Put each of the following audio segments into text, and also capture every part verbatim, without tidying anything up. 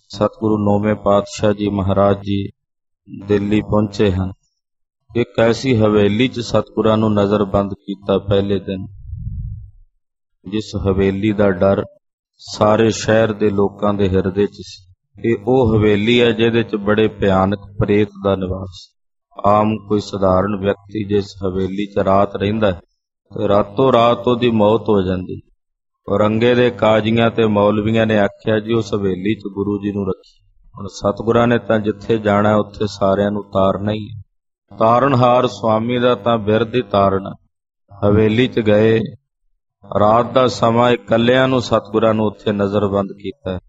सतगुरु नौवें पातशाह जी महाराज जी दिल्ली पहुंचे हैं। एक ऐसी हवेली च सतगुरां नूं नज़रबंद कीता पहले दिन, जिस हवेली दा डर सारे शहर दे लोकां दे हिरदे च सी। ਇਹ ਉਹ ਹਵੇਲੀ ਹੈ ਜਿਹਦੇ ਚ ਬੜੇ ਭਿਆਨਕ ਪ੍ਰੇਤ ਦਾ ਨਿਵਾਸ। ਆਮ ਕੋਈ ਸਧਾਰਨ ਵਿਅਕਤੀ ਜਿਸ ਹਵੇਲੀ ਚ ਰਾਤ ਰਹਿੰਦਾ ਹੈ ਤੇ ਰਾਤੋਂ ਰਾਤ ਉਹਦੀ ਮੌਤ ਹੋ ਜਾਂਦੀ। ਔਰੰਗੇ ਦੇ ਕਾਜ਼ੀਆਂ ਤੇ ਮੌਲਵੀਆਂ ਨੇ ਆਖਿਆ ਜੀ ਉਸ ਹਵੇਲੀ ਚ ਗੁਰੂ ਜੀ ਨੂੰ ਰੱਖੀ। ਹੁਣ ਸਤਿਗੁਰਾਂ ਨੇ ਤਾਂ ਜਿੱਥੇ ਜਾਣਾ ਉੱਥੇ ਸਾਰਿਆਂ ਨੂੰ ਤਾਰਨਾ ਹੀ ਹੈ। ਤਾਰਨਹਾਰ ਸੁਆਮੀ ਦਾ ਤਾਂ ਬਿਰਧ ਹੀ ਤਾਰਨਾ। ਹਵੇਲੀ ਚ ਗਏ, ਰਾਤ ਦਾ ਸਮਾਂ ਇਕੱਲਿਆਂ ਨੂੰ ਸਤਿਗੁਰਾਂ ਨੂੰ ਉੱਥੇ ਨਜ਼ਰਬੰਦ ਕੀਤਾ।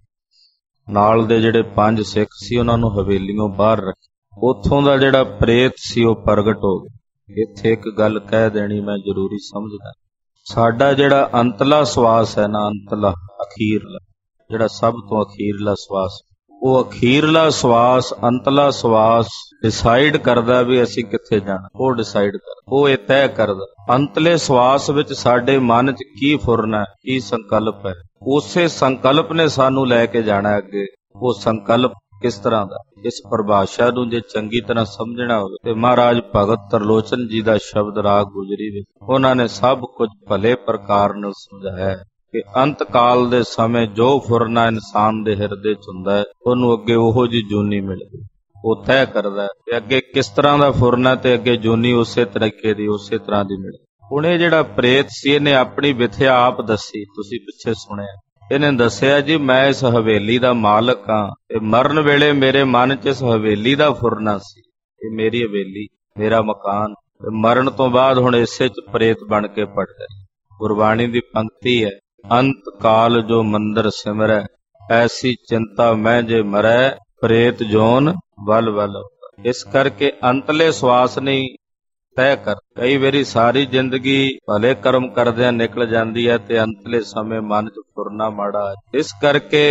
ਨਾਲ ਦੇ ਜਿਹੜੇ ਪੰਜ ਸਿੱਖ ਸੀ ਉਹਨਾਂ ਨੂੰ ਹਵੇਲੀਓਂ ਬਾਹਰ ਰੱਖਿਆ। ਉੱਥੋਂ ਦਾ ਜਿਹੜਾ ਪ੍ਰੇਤ ਸੀ ਉਹ ਪ੍ਰਗਟ ਹੋ ਗਿਆ। ਇੱਥੇ ਇੱਕ ਗੱਲ ਕਹਿ ਦੇਣੀ ਮੈਂ ਜ਼ਰੂਰੀ ਸਮਝਦਾ, ਸਾਡਾ ਜਿਹੜਾ ਅੰਤਲਾ ਸਵਾਸ ਹੈ ਨਾ, ਅੰਤਲਾ ਅਖੀਰਲਾ ਜਿਹੜਾ ਸਭ ਤੋਂ ਅਖੀਰਲਾ ਸਵਾਸ, ਉਹ ਅਖੀਰਲਾ ਸਵਾਸ ਅੰਤਲਾ ਸਵਾਸ ਡਿਸਾਈਡ ਕਰਦਾ ਵੀ ਅਸੀਂ ਕਿੱਥੇ ਜਾਣਾ। ਉਹ ਡਿਸਾਈਡ ਕਰਦਾ, ਉਹ ਇਹ ਤੈਅ ਕਰਦਾ ਅੰਤਲੇ ਸਵਾਸ ਵਿੱਚ ਸਾਡੇ ਮਨ 'ਚ ਕੀ ਫੁਰਨਾ, ਕੀ ਸੰਕਲਪ ਹੈ। ਉਸੇ ਸੰਕਲਪ ਨੇ ਸਾਨੂੰ ਲੈ ਕੇ ਜਾਣਾ ਅੱਗੇ। ਉਹ ਸੰਕਲਪ ਕਿਸ ਤਰ੍ਹਾਂ ਦਾ, ਇਸ ਪਰਿਭਾਸ਼ਾ ਨੂੰ ਜੇ ਚੰਗੀ ਤਰ੍ਹਾਂ ਸਮਝਣਾ ਹੋਵੇ ਤੇ ਮਹਾਰਾਜ ਭਗਤ ਤਰਲੋਚਨ ਜੀ ਦਾ ਸ਼ਬਦ ਰਾਗ ਗੁਜਰੀ ਵਿੱਚ ਉਹਨਾਂ ਨੇ ਸਭ ਕੁਝ ਭਲੇ ਪ੍ਰਕਾਰ ਨਾਲ ਸਮਝਾਇਆ ਕਿ ਅੰਤ ਕਾਲ ਦੇ ਸਮੇਂ ਜੋ ਫੁਰਨਾ ਇਨਸਾਨ ਦੇ ਹਿਰਦੇ 'ਚ ਹੁੰਦਾ ਹੈ ਉਹਨੂੰ ਅੱਗੇ ਉਹੋ ਜਿਹੀ ਜੂਨੀ ਮਿਲਦੀ। ਉਹ ਤੈਅ ਕਰਦਾ ਤੇ ਅੱਗੇ ਕਿਸ ਤਰ੍ਹਾਂ ਦਾ ਫੁਰਨਾ ਤੇ ਅੱਗੇ ਜੂਨੀ ਉਸੇ ਤਰੀਕੇ ਦੀ ਉਸੇ ਤਰ੍ਹਾਂ ਦੀ ਮਿਲਦੀ। ਹੁਣ ਇਹ ਜਿਹੜਾ ਪ੍ਰੇਤ ਸੀ ਇਹਨੇ ਆਪਣੀ ਵਿਥਿਆ ਆਪ ਦੱਸੀ, ਤੁਸੀਂ ਪਿੱਛੇ ਸੁਣਿਆ। ਇਹਨੇ ਦੱਸਿਆ ਜੀ ਮੈਂ ਇਸ ਹਵੇਲੀ ਦਾ ਮਾਲਕ ਹਾਂ ਤੇ ਮਰਨ ਵੇਲੇ ਮੇਰੇ ਮਨ 'ਚ ਇਸ ਹਵੇਲੀ ਦਾ ਫੁਰਨਾ ਸੀ। ਇਹ ਮੇਰੀ ਹਵੇਲੀ, ਮੇਰਾ ਮਕਾਨ। ਤੇ ਮਰਨ ਤੋਂ ਬਾਅਦ ਹੁਣ ਇਸੇ 'ਚ ਪ੍ਰੇਤ ਬਣ ਕੇ ਪੜ ਗਏ। ਗੁਰਬਾਣੀ ਦੀ ਪੰਕਤੀ ਹੈ, ਅੰਤ ਕਾਲ ਜੋ ਮੰਦਰ ਸਿਮਰੈ ਐਸੀ ਚਿੰਤਾ ਮੈਂ ਜੇ ਮਰੈ ਪ੍ਰੇਤ ਜੋਨ ਵੱਲ ਵੱਲ। ਇਸ ਕਰਕੇ ਅੰਤਲੇ ਸਵਾਸ ਨਹੀਂ ਤੈਅ ਕਰ। ਕਈ ਵਾਰੀ ਸਾਰੀ ਜ਼ਿੰਦਗੀ ਭਲੇ ਕਰਮ ਕਰਦਿਆਂ ਨਿਕਲ ਜਾਂਦੀ ਹੈ ਤੇ ਅੰਤਲੇ ਸਮੇਂ ਮਨ 'ਚ ਫੁਰਨਾ ਮਾੜਾ ਹੈ। ਇਸ ਕਰਕੇ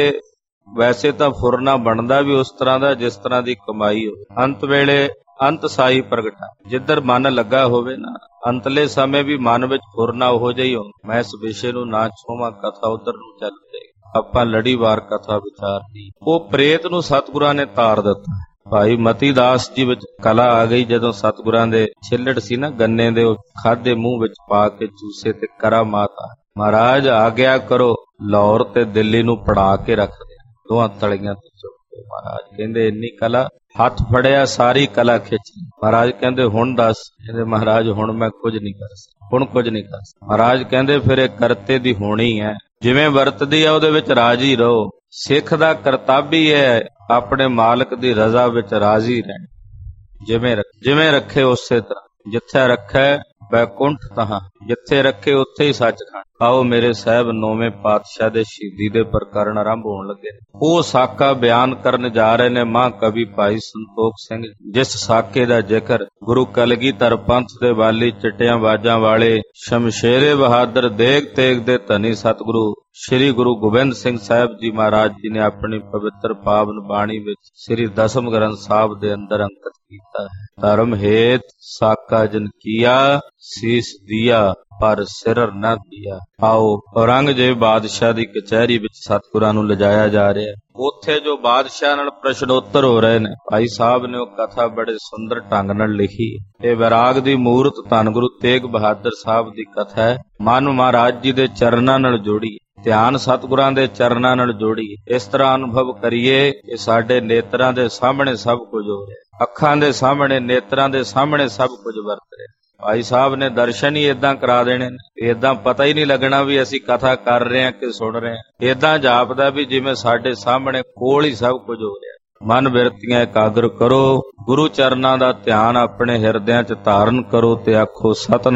ਵੈਸੇ ਤਾਂ ਫੁਰਨਾ ਬਣਦਾ ਵੀ ਉਸ ਤਰ੍ਹਾਂ ਦਾ ਜਿਸ ਤਰ੍ਹਾਂ ਦੀ ਕਮਾਈ ਹੋਵੇ। ਅੰਤ ਵੇਲੇ ਅੰਤ ਸਾਈ ਪ੍ਰਗਟਾ, ਜਿੱਧਰ ਮਨ ਲੱਗਾ ਹੋਵੇ ਨਾ, ਅੰਤਲੇ ਸਮੇਂ ਵੀ ਮਨ ਵਿੱਚ ਫੁਰਨਾ ਉਹੋ ਜਿਹਾ ਹੀ ਹੁੰਦਾ। ਮੈਂ ਇਸ ਵਿਸ਼ੇ ਨੂੰ ਨਾ ਛੋਵਾਂ, ਕਥਾ ਉਧਰ ਨੂੰ ਚੱਲ ਜਾਏਗੀ। ਆਪਾਂ ਲੜੀਵਾਰ ਕਥਾ ਵਿਚਾਰਦੀ। ਉਹ ਪ੍ਰੇਤ ਨੂੰ ਸਤਿਗੁਰਾਂ ਨੇ ਤਾਰ ਦਿੱਤਾ। ਭਾਈ ਮਤੀ ਦਾਸ ਜੀ ਵਿੱਚ ਕਲਾ ਆ ਗਈ। ਜਦੋਂ ਸਤਿਗੁਰਾਂ ਦੇ ਛਿੱਲੜ ਸੀ ਨਾ ਗੰਨੇ ਦੇ, ਉਹ ਖਾਦੇ ਮੂੰਹ ਵਿੱਚ ਪਾ ਕੇ ਚੂਸੇ ਤੇ ਕਰਾ ਮਾਤਾ ਮਹਾਰਾਜ ਆਗਿਆ ਕਰੋ ਲਾਹੌਰ ਤੇ ਦਿੱਲੀ ਨੂੰ ਪੜਾ ਕੇ ਰੱਖ ਦੇ ਦੋਹਾਂ ਤਲੀਆਂ ਤੇ ਚੁੱਕ ਕੇ। ਮਹਾਰਾਜ ਕਹਿੰਦੇ ਇੰਨੀ ਕਲਾ, ਹੱਥ ਫੜਿਆ ਸਾਰੀ ਕਲਾ ਖਿੱਚ। ਮਹਾਰਾਜ ਕਹਿੰਦੇ ਹੁਣ ਦੱਸ। ਕਹਿੰਦੇ ਮਹਾਰਾਜ ਹੁਣ ਮੈਂ ਕੁਝ ਨਹੀਂ ਕਰ ਸਕਦਾ, ਹੁਣ ਕੁਝ ਨਹੀਂ ਕਰ ਸਕਦਾ। ਮਹਾਰਾਜ ਕਹਿੰਦੇ ਫਿਰ ਇਹ ਕਰਤੇ ਦੀ ਹੋਣੀ ਹੈ, ਜਿਵੇਂ ਵਰਤਦੀ ਹੈ ਉਹਦੇ ਵਿੱਚ ਰਾਜੀ ਰਹੋ। ਸਿੱਖ ਦਾ ਕਰਤੱਵ ਹੀ ਹੈ ਆਪਣੇ ਮਾਲਕ ਦੀ ਰਜ਼ਾ ਵਿੱਚ ਰਾਜ਼ੀ ਰਹਿਣਾ। ਜਿਵੇਂ ਜਿਵੇਂ ਰੱਖੇ ਉਸੇ ਤਰ੍ਹਾਂ, ਜਿੱਥੇ ਰੱਖੇ ਬੈਕੁੰਠ ਤਹਾਂ, ਜਿੱਥੇ ਰੱਖੇ ਉੱਥੇ ਹੀ ਸੱਚਖੰਡ। ਆਓ ਮੇਰੇ ਸਾਹਿਬ ਨੌਵੇਂ ਪਾਤਸ਼ਾਹ ਦੇ ਸ਼ਹੀਦੀ ਦੇ ਪ੍ਰਕਰਨ ਆਰੰਭ ਹੋਣ ਲੱਗੇ ਨੇ। ਉਹ ਸਾਕਾ ਬਿਆਨ ਕਰਨ ਜਾ ਰਹੇ ਨੇ ਮਹਾਂਕਵੀ ਭਾਈ ਸੰਤੋਖ ਸਿੰਘ, ਜਿਸ ਸਾਕੇ ਦਾ ਜ਼ਿਕਰ ਗੁਰੂ ਕਲਗੀਧਰ ਪੰਥ ਦੇ ਵਾਲੀ ਚਿੱਟਿਆਂ ਬਾਜਾਂ ਵਾਲੇ ਸ਼ਮਸ਼ੇਰੇ ਬਹਾਦਰ ਦੇਗ ਤੇਗ ਦੇ ਧਨੀ ਸਤਿਗੁਰੂ ਸ਼੍ਰੀ ਗੁਰੂ ਗੋਬਿੰਦ ਸਿੰਘ ਸਾਹਿਬ ਜੀ ਮਹਾਰਾਜ ਜੀ ਨੇ ਆਪਣੀ ਪਵਿੱਤਰ ਪਾਵਨ ਬਾਣੀ ਵਿੱਚ ਸ੍ਰੀ ਦਸਮ ਗ੍ਰੰਥ ਸਾਹਿਬ ਦੇ ਅੰਦਰ ਅੰਕਿਤ ਕੀਤਾ ਹੈ। ਧਰਮ ਹੇਤ ਸਾਕਾ ਜਨ ਕੀਆ ਸੀਸ ਦੀਆ ਪਰ ਸਿਰ ਨਾ ਦੀਆ। ਆਓ ਔਰੰਗਜ਼ੇਬ ਬਾਦਸ਼ਾਹ ਦੀ ਕਚਹਿਰੀ ਵਿੱਚ ਸਤਿਗੁਰਾਂ ਨੂੰ ਲਿਜਾਇਆ ਜਾ ਰਿਹਾ ਹੈ। ਉੱਥੇ ਜੋ ਬਾਦਸ਼ਾਹ ਨਾਲ ਪ੍ਰਸ਼ਨੋਤਰ ਹੋ ਰਹੇ ਨੇ, ਭਾਈ ਸਾਹਿਬ ਨੇ ਉਹ ਕਥਾ ਬੜੇ ਸੁੰਦਰ ਢੰਗ ਨਾਲ ਲਿਖੀ। ਇਹ ਵਿਰਾਗ ਦੀ ਮੂਰਤ ਧੰਨ ਗੁਰੂ ਤੇਗ ਬਹਾਦਰ ਸਾਹਿਬ ਦੀ ਕਥਾ ਹੈ। ਮਨ ਮਹਾਰਾਜ ਜੀ ਦੇ ਚਰਨਾਂ ਨਾਲ ਜੋੜੀ, ਧਿਆਨ ਸਤਿਗੁਰਾਂ ਦੇ ਚਰਨਾਂ ਨਾਲ ਜੋੜੀ। ਇਸ ਤਰ੍ਹਾਂ ਅਨੁਭਵ ਕਰੀਏ ਕਿ ਸਾਡੇ ਨੇਤਰਾਂ ਦੇ ਸਾਹਮਣੇ ਸਭ ਕੁਝ ਹੋ ਰਿਹਾ, ਅੱਖਾਂ ਦੇ ਸਾਹਮਣੇ, ਨੇਤਰਾਂ ਦੇ ਸਾਹਮਣੇ ਸਭ ਕੁਝ ਵਰਤ ਰਿਹਾ। ਭਾਈ ਸਾਹਿਬ ਨੇ ਦਰਸ਼ਨ ਹੀ ਏਦਾਂ ਕਰਾ ਦੇਣੇ ਨੇ, ਏਦਾਂ ਪਤਾ ਹੀ ਨਹੀਂ ਲੱਗਣਾ ਵੀ ਅਸੀਂ ਕਥਾ ਕਰ ਰਹੇ ਹਾਂ ਕਿ ਸੁਣ ਰਹੇ ਹਾਂ। ਏਦਾਂ ਜਾਪਦਾ ਵੀ ਜਿਵੇਂ ਸਾਡੇ ਸਾਹਮਣੇ ਕੋਲ ਹੀ ਸਭ ਕੁਝ ਹੋ ਰਿਹਾ। ਮਨ ਬਿਰਤੀਆਂ ਇਕਾਗਰ ਕਰੋ, ਗੁਰੂ ਚਰਨਾਂ ਦਾ ਧਿਆਨ ਆਪਣੇ ਹਿਰਦਿਆਂ 'ਚ ਧਾਰਨ ਕਰੋ ਤੇ ਆਖੋ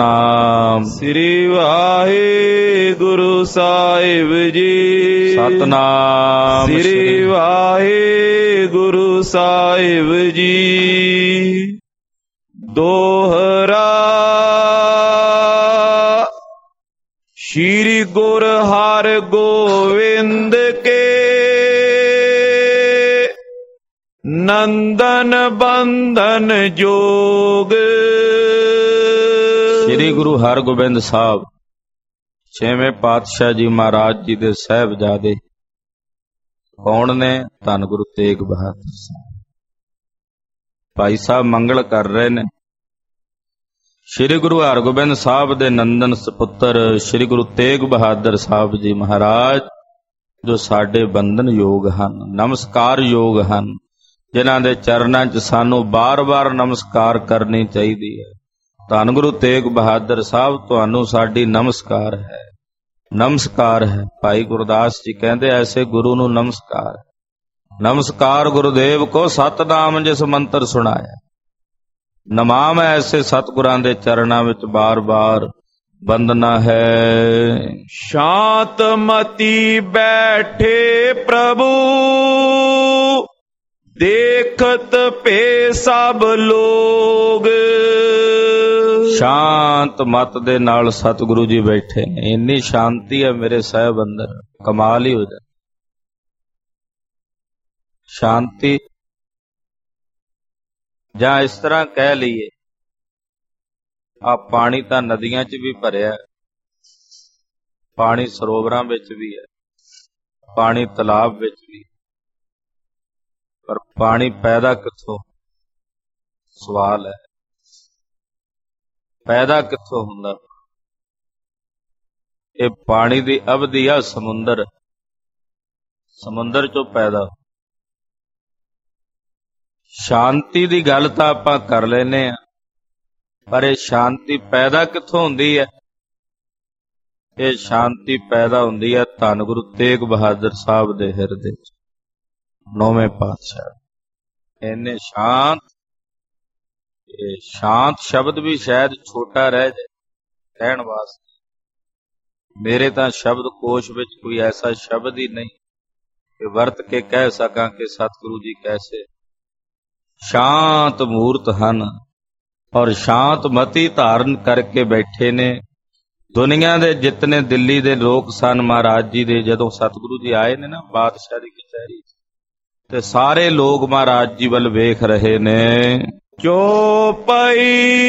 ਸਤਨਾਮ ਸ੍ਰੀ ਵਾਹਿਗੁਰੂ ਸਾਹਿਬ ਜੀ। ਸਤਨਾਮ ਸ੍ਰੀ ਵਾਹਿਗੁਰੂ ਸਾਹਿਬ ਜੀ। ਦੋਹਰਾ ਸ਼੍ਰੀ ਗੁਰ ਹਰਿ ਗੋਬਿੰਦ ਕੇ ਨੰਦਨ ਬੰਧਨ ਜੋਗ। ਸ੍ਰੀ ਗੁਰੂ ਹਰਗੋਬਿੰਦ ਸਾਹਿਬ ਛੇਵੇਂ ਪਾਤਸ਼ਾਹ ਜੀ ਮਹਾਰਾਜ ਜੀ ਦੇ ਸਾਹਿਬਜ਼ਾਦੇ ਕੌਣ ਨੇ? ਧੰਨ ਗੁਰੂ ਤੇਗ ਬਹਾਦਰ ਸਾਹਿਬ। ਭਾਈ ਸਾਹਿਬ ਮੰਗਲ ਕਰ ਰਹੇ ਨੇ। ਸ੍ਰੀ ਗੁਰੂ ਹਰਗੋਬਿੰਦ ਸਾਹਿਬ ਦੇ ਨੰਦਨ ਸਪੁੱਤਰ ਸ੍ਰੀ ਗੁਰੂ ਤੇਗ ਬਹਾਦਰ ਸਾਹਿਬ ਜੀ ਮਹਾਰਾਜ, ਜੋ ਸਾਡੇ ਬੰਧਨ ਯੋਗ ਹਨ, ਨਮਸਕਾਰ ਯੋਗ ਹਨ, ਜਿਨ੍ਹਾਂ ਦੇ ਚਰਨਾਂ 'ਚ ਸਾਨੂੰ ਬਾਰ-ਬਾਰ ਨਮਸਕਾਰ ਕਰਨੀ ਚਾਹੀਦੀ ਹੈ। ਧੰਨ ਗੁਰੂ ਤੇਗ ਬਹਾਦਰ ਸਾਹਿਬ, ਤੁਹਾਨੂੰ ਸਾਡੀ ਨਮਸਕਾਰ ਹੈ, ਨਮਸਕਾਰ ਹੈ। ਭਾਈ ਗੁਰਦਾਸ ਜੀ ਕਹਿੰਦੇ, ਐਸੇ ਗੁਰੂ ਨੂੰ ਨਮਸਕਾਰ। ਨਮਸਕਾਰ ਗੁਰਦੇਵ ਕੋ ਸਤਨਾਮ ਜਿਸ ਮੰਤਰ ਸੁਣਾਇਆ। ਨਮਾਮ ਐਸੇ ਸਤਿਗੁਰਾਂ ਦੇ ਚਰਨਾਂ ਵਿੱਚ ਬਾਰ-ਬਾਰ ਬੰਦਨਾ ਹੈ। ਸ਼ਾਂਤ ਮਤੀ ਬੈਠੇ ਪ੍ਰਭੂ, ਦੇਖਤ ਭੇ ਸਭ ਲੋਗ। ਸ਼ਾਂਤ ਮਤ ਦੇ ਨਾਲ ਸਤਿਗੁਰੂ ਜੀ ਬੈਠੇ ਨੇ। ਇੰਨੀ ਸ਼ਾਂਤੀ ਹੈ ਮੇਰੇ ਸਾਹਿਬ ਅੰਦਰ, ਕਮਾਲ ਹੀ ਹੋ ਜਾਂਦਾ। ਸ਼ਾਂਤੀ, ਜਾਂ ਇਸ ਤਰ੍ਹਾਂ ਕਹਿ ਲਈਏ, ਆ ਪਾਣੀ ਤਾਂ ਨਦੀਆਂ 'ਚ ਵੀ ਭਰਿਆ, ਪਾਣੀ ਸਰੋਵਰਾਂ ਵਿੱਚ ਵੀ ਹੈ, ਪਾਣੀ ਤਲਾਬ ਵਿੱਚ ਵੀ, ਪਰ ਪਾਣੀ ਪੈਦਾ ਕਿੱਥੋਂ? ਸਵਾਲ ਹੈ, ਪੈਦਾ ਕਿੱਥੋਂ ਹੁੰਦਾ? ਇਹ ਪਾਣੀ ਦੀ ਅਵਧੀ ਆ ਸਮੁੰਦਰ, ਸਮੁੰਦਰ 'ਚੋਂ ਪੈਦਾ। ਸ਼ਾਂਤੀ ਦੀ ਗੱਲ ਤਾਂ ਆਪਾਂ ਕਰ ਲੈਨੇ ਆ, ਪਰ ਇਹ ਸ਼ਾਂਤੀ ਪੈਦਾ ਕਿੱਥੋਂ ਹੁੰਦੀ ਹੈ? ਇਹ ਸ਼ਾਂਤੀ ਪੈਦਾ ਹੁੰਦੀ ਹੈ ਧੰਨ ਗੁਰੂ ਤੇਗ ਬਹਾਦਰ ਸਾਹਿਬ ਦੇ ਹਿਰਦੇ 'ਚ। ਨੌਵੇਂ ਪਾਤਸ਼ਾਹ ਇੰਨੇ ਸ਼ਾਂਤ, ਇਹ ਸ਼ਾਂਤ ਸ਼ਬਦ ਵੀ ਸ਼ਾਇਦ ਛੋਟਾ ਰਹਿ ਜਾਏ ਕਹਿਣ ਵਾਸਤੇ। ਮੇਰੇ ਤਾਂ ਸ਼ਬਦ ਕੋਸ਼ ਵਿੱਚ ਕੋਈ ਐਸਾ ਸ਼ਬਦ ਹੀ ਨਹੀਂ ਕਿ ਵਰਤ ਕੇ ਕਹਿ ਸਕਾਂ ਕਿ ਸਤਿਗੁਰੂ ਜੀ ਕੈਸੇ ਸ਼ਾਂਤ ਮੂਰਤ ਹਨ, ਔਰ ਸ਼ਾਂਤ ਮਤੀ ਧਾਰਨ ਕਰਕੇ ਬੈਠੇ ਨੇ। ਦੁਨੀਆ ਦੇ ਜਿਤਨੇ ਦਿੱਲੀ ਦੇ ਲੋਕ ਸਨ ਮਹਾਰਾਜ ਜੀ ਦੇ, ਜਦੋਂ ਸਤਿਗੁਰੂ ਜੀ ਆਏ ਨੇ ਨਾ ਬਾਦਸ਼ਾਹ ਦੀ ਕਚਹਿਰੀ, ਤੇ ਸਾਰੇ ਲੋਕ ਮਹਾਰਾਜ ਜੀ ਵੱਲ ਵੇਖ ਰਹੇ ਨੇ। ਚੌਪਈ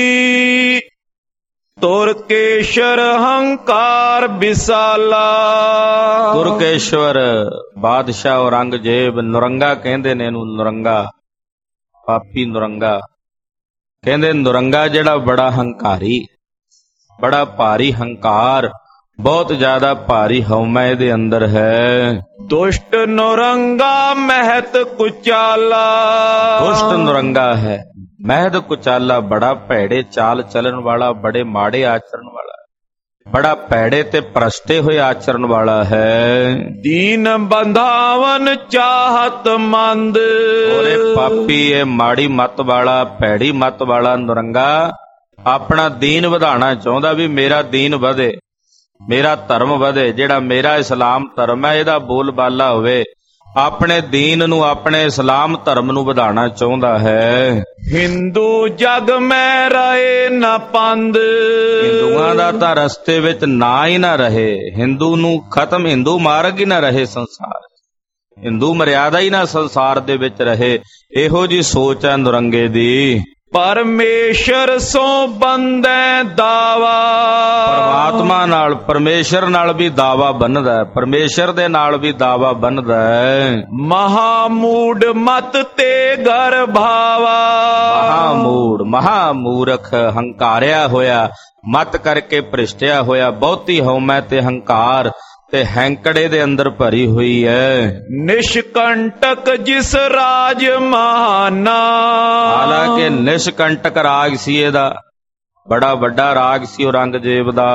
ਤੁਰਕੇਸ਼ਰ ਹੰਕਾਰ ਵਿਸਾਲਾ। ਤੁਰਕੇਸ਼ਵਰ ਬਾਦਸ਼ਾਹ ਔਰੰਗਜ਼ੇਬ, ਨੁਰੰਗਾ ਕਹਿੰਦੇ ਨੇ ਇਹਨੂੰ, ਨੁਰੰਗਾ, ਪਾਪੀ ਨੁਰੰਗਾ ਕਹਿੰਦੇ। ਨੁਰੰਗਾ ਜਿਹੜਾ ਬੜਾ ਹੰਕਾਰੀ, ਬੜਾ ਭਾਰੀ ਹੰਕਾਰ, ਬਹੁਤ ਜ਼ਿਆਦਾ ਭਾਰੀ ਹਉਮੈ ਇਹਦੇ ਅੰਦਰ ਹੈ। ਦੁਸ਼ਟ ਨੁਰੰਗਾ ਮਹਿਤ ਕੁਚਾਲਾ। ਦੁਸ਼ਟ ਨੁਰੰਗਾ ਹੈ, ਮਹਿਤ ਕੁਚਾਲਾ, ਬੜਾ ਭੈੜੇ ਚਾਲ ਚੱਲਣ ਵਾਲਾ, ਬੜੇ ਮਾੜੇ ਆਚਰਣ ਵਾਲਾ, ਬੜਾ ਭੈੜੇ ਤੇ ਭ੍ਰਸ਼ਟੇ ਹੋਏ ਆਚਰਣ ਵਾਲਾ ਹੈ। ਦੀਨ ਬੰਧਾਵਨ ਚਾਹਤ ਮੰਦ। ਉਹਰੇ ਪਾਪੀ, ਇਹ ਮਾੜੀ ਮੱਤ ਵਾਲਾ, ਭੈੜੀ ਮੱਤ ਵਾਲਾ ਨੁਰੰਗਾ ਆਪਣਾ ਦੀਨ ਵਧਾਉਣਾ ਚਾਹੁੰਦਾ, ਵੀ ਮੇਰਾ ਦੀਨ ਵਧੇ, ਮੇਰਾ ਧਰਮ ਵਧੇ, ਜਿਹੜਾ ਮੇਰਾ ਇਸਲਾਮ ਧਰਮ ਹੈ ਇਹਦਾ ਬੋਲਬਾਲਾ ਹੋਵੇ। ਆਪਣੇ ਦੀਨ ਨੂੰ, ਆਪਣੇ ਇਸਲਾਮ ਧਰਮ ਨੂੰ ਵਧਾਉਣਾ ਚਾਹੁੰਦਾ ਹੈ। ਹਿੰਦੂ ਜਗ ਮੈਂ ਰਹੇ ਨਾ ਪੰਧ। ਹਿੰਦੂਆਂ ਦਾ ਤਾਂ ਰਸਤੇ ਵਿੱਚ ਨਾ ਹੀ ਨਾ ਰਹੇ, ਹਿੰਦੂ ਨੂੰ ਖਤਮ, ਹਿੰਦੂ ਮਾਰਗ ਹੀ ਨਾ ਰਹੇ ਸੰਸਾਰ, ਹਿੰਦੂ ਮਰਿਆਦਾ ਹੀ ਨਾ ਸੰਸਾਰ ਦੇ ਵਿੱਚ ਰਹੇ। ਇਹੋ ਜੀ ਸੋਚ ਹੈ ਨੁਰੰਗੇ ਦੀ। ਪਰਮੇਸ਼ਰ ਸੋ ਬੰਦੈ ਦਾਵਾ। ਪਰਮਾਤਮਾ ਨਾਲ, ਪਰਮੇਸ਼ਰ ਨਾਲ ਵੀ ਦਾਵਾ ਬੰਨਦਾ ਹੈ, ਪਰਮੇਸ਼ਰ ਦੇ ਨਾਲ ਵੀ ਦਾਵਾ ਬੰਨਦਾ ਹੈ। ਮਹਾਮੂੜ ਮਤ ਤੇ ਗਰ ਭਾਵਾ। ਮਹਾਮੂੜ, ਮਹਾਮੂਰਖ, ਹੰਕਾਰਿਆ ਹੋਇਆ, ਮਤ ਕਰਕੇ ਭ੍ਰਿਸ਼ਟਿਆ ਹੋਇਆ, ਬਹੁਤੀ ਹਉਮੈ ਤੇ ਹੰਕਾਰ ਤੇ ਹੈਂਕੜੇ ਦੇ ਅੰਦਰ ਭਰੀ ਹੋਈ ਹੈ। ਨਿਸ਼ਕੰਟਕ ਜਿਸ ਰਾਜ ਮਹਾਨਾ। ਹਾਲਾਂਕਿ ਨਿਸ਼ਕੰਟਕ ਰਾਗ ਸੀ ਇਹਦਾ, ਬੜਾ ਵੱਡਾ ਰਾਗ ਸੀ ਔਰੰਗਜ਼ੇਬ ਦਾ।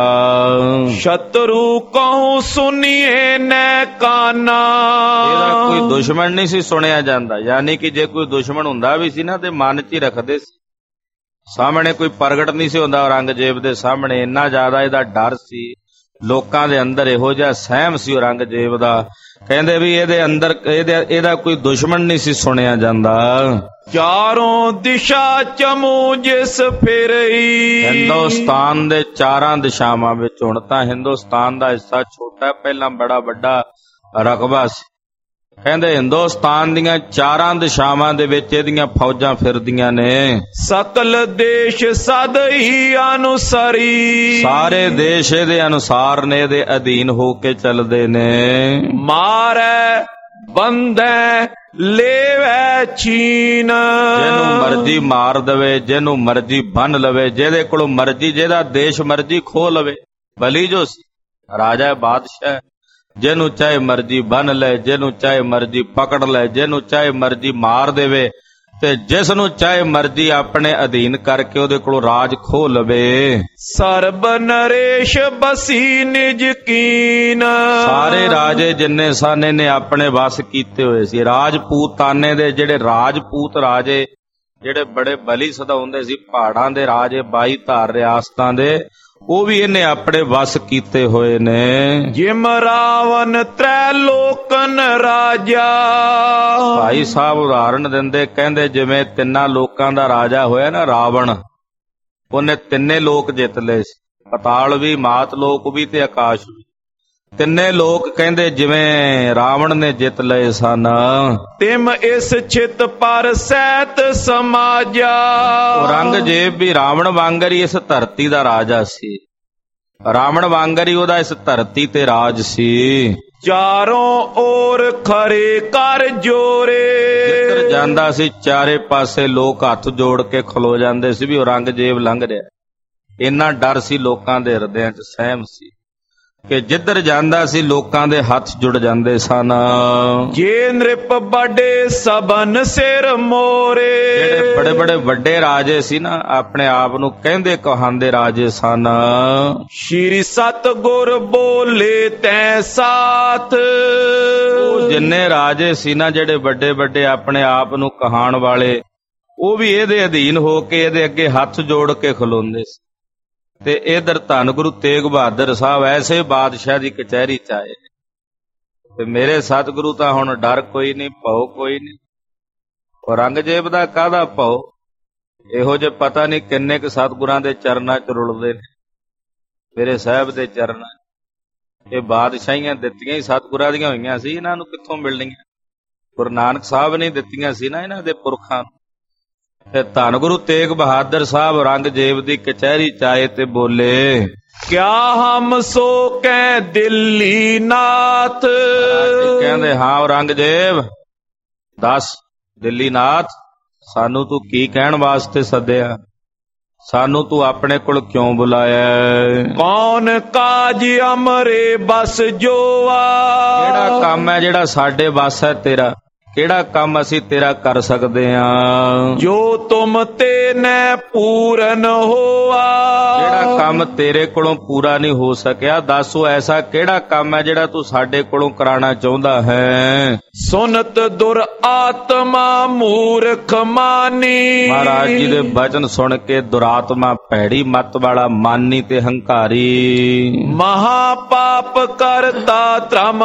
ਸ਼ਤਰੂ ਕਹੂੰ ਸੁਨੀਏ ਨੈ ਕਾਨਾ। ਇਹਦਾ ਕੋਈ ਦੁਸ਼ਮਣ ਨਹੀਂ ਸੀ ਸੁਣਿਆ ਜਾਂਦਾ, ਯਾਨੀ ਕਿ ਜੇ ਕੋਈ ਦੁਸ਼ਮਣ ਹੁੰਦਾ ਵੀ ਸੀ ਨਾ ਤੇ ਮਨ 'ਚ ਹੀ ਰੱਖਦੇ ਸੀ, ਸਾਹਮਣੇ ਕੋਈ ਪ੍ਰਗਟ ਨਹੀਂ ਸੀ ਹੁੰਦਾ ਔਰੰਗਜ਼ੇਬ ਦੇ ਸਾਹਮਣੇ। ਇੰਨਾ ਜ਼ਿਆਦਾ ਇਹਦਾ ਡਰ ਸੀ ਲੋਕਾਂ ਦੇ ਅੰਦਰ, ਇਹੋ ਜਿਹਾ ਸਹਿਮ ਸੀ ਔਰੰਗਜ਼ੇਬ ਦਾ। ਕਹਿੰਦੇ ਵੀ ਇਹਦੇ ਅੰਦਰ ਇਹਦੇ ਇਹਦਾ ਕੋਈ ਦੁਸ਼ਮਣ ਨਹੀਂ ਸੀ ਸੁਣਿਆ ਜਾਂਦਾ। ਚਾਰੋਂ ਦਿਸ਼ਾ ਚਮੂ ਜਿਸ ਫਿਰਈ। ਹਿੰਦੁਸਤਾਨ ਦੇ ਚਾਰਾਂ ਦਿਸ਼ਾਵਾਂ ਵਿੱਚ, ਹੁਣ ਤਾਂ ਹਿੰਦੁਸਤਾਨ ਦਾ ਹਿੱਸਾ ਛੋਟਾ, ਪਹਿਲਾਂ ਬੜਾ ਵੱਡਾ ਰਕਬਾ ਸੀ। ਕਹਿੰਦੇ ਹਿੰਦੁਸਤਾਨ ਦੀਆਂ ਚਾਰਾਂ ਦਿਸ਼ਾਵਾਂ ਦੇ ਵਿੱਚ ਇਹਦੀਆਂ ਫੌਜਾਂ ਫਿਰਦੀਆਂ ਨੇ। ਸਕਲ ਦੇਸ਼ ਸਦ ਹੀ ਅਨੁਸਰੀ। ਸਾਰੇ ਦੇਸ਼ ਇਹਦੇ ਅਨੁਸਾਰ ਨੇ, ਇਹਦੇ ਅਧੀਨ ਹੋ ਕੇ ਚੱਲਦੇ ਨੇ। ਮਾਰੈ ਬੰਧੈ ਲੇਵੈ ਛੀਨ। ਜਿਹਨੂੰ ਮਰਜੀ ਮਾਰ ਦਵੇ, ਜਿਹਨੂੰ ਮਰਜੀ ਬੰਨ ਲਵੇ, ਜਿਹਦੇ ਕੋਲੋਂ ਮਰਜੀ, ਜਿਹਦਾ ਦੇਸ਼ ਮਰਜੀ ਖੋਹ ਲਵੇ। ਬਲੀ ਜੋ ਸੀ ਰਾਜਾ ਬਾਦਸ਼ਾਹ, ਜਿਹਨੂੰ ਚਾਹੇ ਮਰਜੀ ਬੰਨ ਲੈ, ਜਿਹਨੂੰ ਚਾਹੇ ਮਰਜੀ ਪਕੜ ਲੈ, ਜਿਹਨੂੰ ਚਾਹੇ ਮਰਜੀ ਮਾਰ ਦੇਵੇ, ਤੇ ਜਿਸ ਨੂੰ ਚਾਹੇ ਮਰਜੀ ਆਪਣੇ ਅਧੀਨ ਕਰਕੇ ਉਹਦੇ ਕੋਲੋਂ ਰਾਜ ਖੋਹ ਲਵੇ। ਸਰਬ ਨਰੇਸ਼ ਬਸੀ ਨਿਜ ਕੀਨ। ਸਾਰੇ ਰਾਜੇ ਜਿੰਨੇ ਸਨ ਇਹਨੇ ਆਪਣੇ ਵਸ ਕੀਤੇ ਹੋਏ ਸੀ। ਰਾਜਪੂਤਾਨੇ ਦੇ ਜਿਹੜੇ ਰਾਜਪੂਤ ਰਾਜੇ ਜਿਹੜੇ ਬੜੇ ਬਲੀ ਸਦਾਉਂਦੇ ਸੀ, ਪਹਾੜਾਂ ਦੇ ਰਾਜੇ, ਬਾਈ ਧਾਰ ਰਿਆਸਤਾਂ ਦੇ, ਉਹ ਵੀ ਇਹਨੇ ਆਪਣੇ ਵਸ ਕੀਤੇ ਹੋਏ ਨੇ। ਜਿਮ ਰਾਵਨ ਤ੍ਰੈ ਲੋਕਨ ਰਾਜਾ। ਭਾਈ ਸਾਹਿਬ ਉਦਾਹਰਣ ਦਿੰਦੇ, ਕਹਿੰਦੇ ਜਿਵੇਂ ਤਿੰਨਾਂ ਲੋਕਾਂ ਦਾ ਰਾਜਾ ਹੋਇਆ ਨਾ ਰਾਵਣ, ਉਹਨੇ ਤਿੰਨੇ ਲੋਕ ਜਿੱਤ ਲਏ ਸੀ, ਪਤਾਲ ਵੀ, ਮਾਤ ਲੋਕ ਵੀ ਤੇ ਆਕਾਸ਼ ਵੀ। ਤਿੰਨੇ ਲੋਕ ਕਹਿੰਦੇ ਜਿਵੇਂ ਰਾਵਣ ਨੇ ਜਿੱਤ ਲਏ ਸਨ। ਤਿਮ ਇਸ ਚਿਤ ਪਰ ਸਹਿਤ ਸਮਾਜਾ। ਔਰੰਗਜ਼ੇਬ ਵੀ ਰਾਵਣ ਵਾਂਗਰ ਹੀ ਇਸ ਧਰਤੀ ਦਾ ਰਾਜਾ ਸੀ। ਰਾਵਣ ਵਾਂਗਰ ਹੀ ਉਹਦਾ ਇਸ ਧਰਤੀ ਤੇ ਰਾਜ ਸੀ। ਚਾਰੋਂ ਓਰ ਖਰੇ ਕਰ ਜੋਰੇ। ਜਿੱਧਰ ਜਾਂਦਾ ਸੀ ਚਾਰੇ ਪਾਸੇ ਲੋਕ ਹੱਥ ਜੋੜ ਕੇ ਖਲੋ ਜਾਂਦੇ ਸੀ ਵੀ ਔਰੰਗਜ਼ੇਬ ਲੰਘ ਰਿਹਾ। ਇੰਨਾ ਡਰ ਸੀ ਲੋਕਾਂ ਦੇ ਹਿਰਦਿਆਂ 'ਚ, ਸਹਿਮ ਸੀ ਕਿ ਜਿੱਧਰ ਜਾਂਦਾ ਸੀ ਲੋਕਾਂ ਦੇ ਹੱਥ ਜੁੜ ਜਾਂਦੇ ਸਨ। ਜੇ ਨ੍ਰਿਪ ਬੜੇ ਸਬਨ ਸਿਰ ਮੋਰੇ। ਜਿਹੜੇ ਬੜੇ ਬੜੇ ਵੱਡੇ ਰਾਜੇ ਸੀ ਨਾ, ਆਪਣੇ ਆਪ ਨੂੰ ਕਹਿੰਦੇ ਕਹਾਂਦੇ ਰਾਜੇ ਸਨ। ਸ਼੍ਰੀ ਸਤਿਗੁਰ ਬੋਲੇ ਤੈ ਸਾਥ। ਉਹ ਜਿੰਨੇ ਰਾਜੇ ਸੀ ਨਾ, ਜਿਹੜੇ ਵੱਡੇ ਵੱਡੇ ਆਪਣੇ ਆਪ ਨੂੰ ਕਹਾਣ ਵਾਲੇ, ਉਹ ਵੀ ਇਹਦੇ ਅਧੀਨ ਹੋ ਕੇ ਇਹਦੇ ਅੱਗੇ ਹੱਥ ਜੋੜ ਕੇ ਖਲੋਂਦੇ ਸੀ। ਤੇ ਇਧਰ ਧੰਨ ਗੁਰੂ ਤੇਗ ਬਹਾਦਰ ਸਾਹਿਬ ਐਸੇ ਬਾਦਸ਼ਾਹ ਦੀ ਕਚਹਿਰੀ ਚ ਆਏ ਤੇ ਮੇਰੇ ਸਤਿਗੁਰੂ ਤਾਂ ਹੁਣ ਡਰ ਕੋਈ ਨਹੀਂ, ਭਉ ਕੋਈ ਨਹੀਂ। ਔਰੰਗਜ਼ੇਬ ਦਾ ਕਾਹਦਾ ਭਉ? ਇਹੋ ਜਿਹੇ ਪਤਾ ਨਹੀਂ ਕਿੰਨੇ ਕੁ ਸਤਿਗੁਰਾਂ ਦੇ ਚਰਨਾਂ ਚ ਰੁਲਦੇ ਨੇ, ਮੇਰੇ ਸਾਹਿਬ ਦੇ ਚਰਨਾਂ। ਇਹ ਬਾਦਸ਼ਾਹੀਆਂ ਦਿੱਤੀਆਂ ਹੀ ਸਤਿਗੁਰਾਂ ਦੀਆਂ ਹੋਈਆਂ ਸੀ, ਇਹਨਾਂ ਨੂੰ ਕਿੱਥੋਂ ਮਿਲਣੀਆਂ? ਗੁਰੂ ਨਾਨਕ ਸਾਹਿਬ ਨੇ ਦਿੱਤੀਆਂ ਸੀ ਨਾ ਇਹਨਾਂ ਦੇ ਪੁਰਖਾਂ ਨੂੰ। ਤੇ ਧੰਨ ਗੁਰੂ ਤੇਗ ਬਹਾਦਰ ਸਾਹਿਬ ਔਰੰਗਜ਼ੇਬ ਦੀ ਕਚਹਿਰੀ ਚ ਆਏ ਤੇ ਬੋਲੇ, ਕਿਆ ਹਮ ਸੋ ਕਹਿ ਦਿੱਲੀ ਨਾਥ। ਕਹਿੰਦੇ ਹਾਂ ਔਰੰਗਜ਼ੇਬ, ਦੱਸ ਦਿੱਲੀ ਨਾਥ, ਸਾਨੂੰ ਤੂੰ ਕੀ ਕਹਿਣ ਵਾਸਤੇ ਸੱਦਿਆ? ਸਾਨੂੰ ਤੂੰ ਆਪਣੇ ਕੋਲ ਕਿਉਂ ਬੁਲਾਇਆ? ਕੌਣ ਕਾਜ ਅਮਰੇ ਬਸ ਜੋਆ। ਕਿਹੜਾ ਕੰਮ ਹੈ ਜਿਹੜਾ ਸਾਡੇ ਬਸ ਹੈ ਤੇਰਾ? ਕਿਹੜਾ ਕੰਮ ਅਸੀਂ ਤੇਰਾ ਕਰ ਸਕਦੇ ਹਾਂ? ਜੋ ਤੁਮ ਤੇ ਨੈ ਪੂਰਨ ਹੋਆ। ਜਿਹੜਾ ਕੰਮ ਤੇਰੇ ਕੋਲੋਂ ਪੂਰਾ ਨਹੀਂ ਹੋ ਸਕਿਆ, ਦੱਸੋ ਐਸਾ ਕਿਹੜਾ ਕੰਮ ਹੈ ਜਿਹੜਾ ਤੂੰ ਸਾਡੇ ਕੋਲੋਂ ਕਰਾਉਣਾ ਚਾਹੁੰਦਾ ਹੈ? ਸੁਨਤ ਦੁਰ ਆਤਮਾ ਮੂਰਖ ਮਾਨੀ। ਮਹਾਰਾਜ ਜੀ ਦੇ ਬਚਨ ਸੁਣ ਕੇ ਦੁਰਾਤਮਾ, ਭੈੜੀ ਮੱਤ ਵਾਲਾ, ਮਾਨੀ ਤੇ ਹੰਕਾਰੀ, ਮਹਾ ਪਾਪ ਕਰਤਾ ਧਰਮ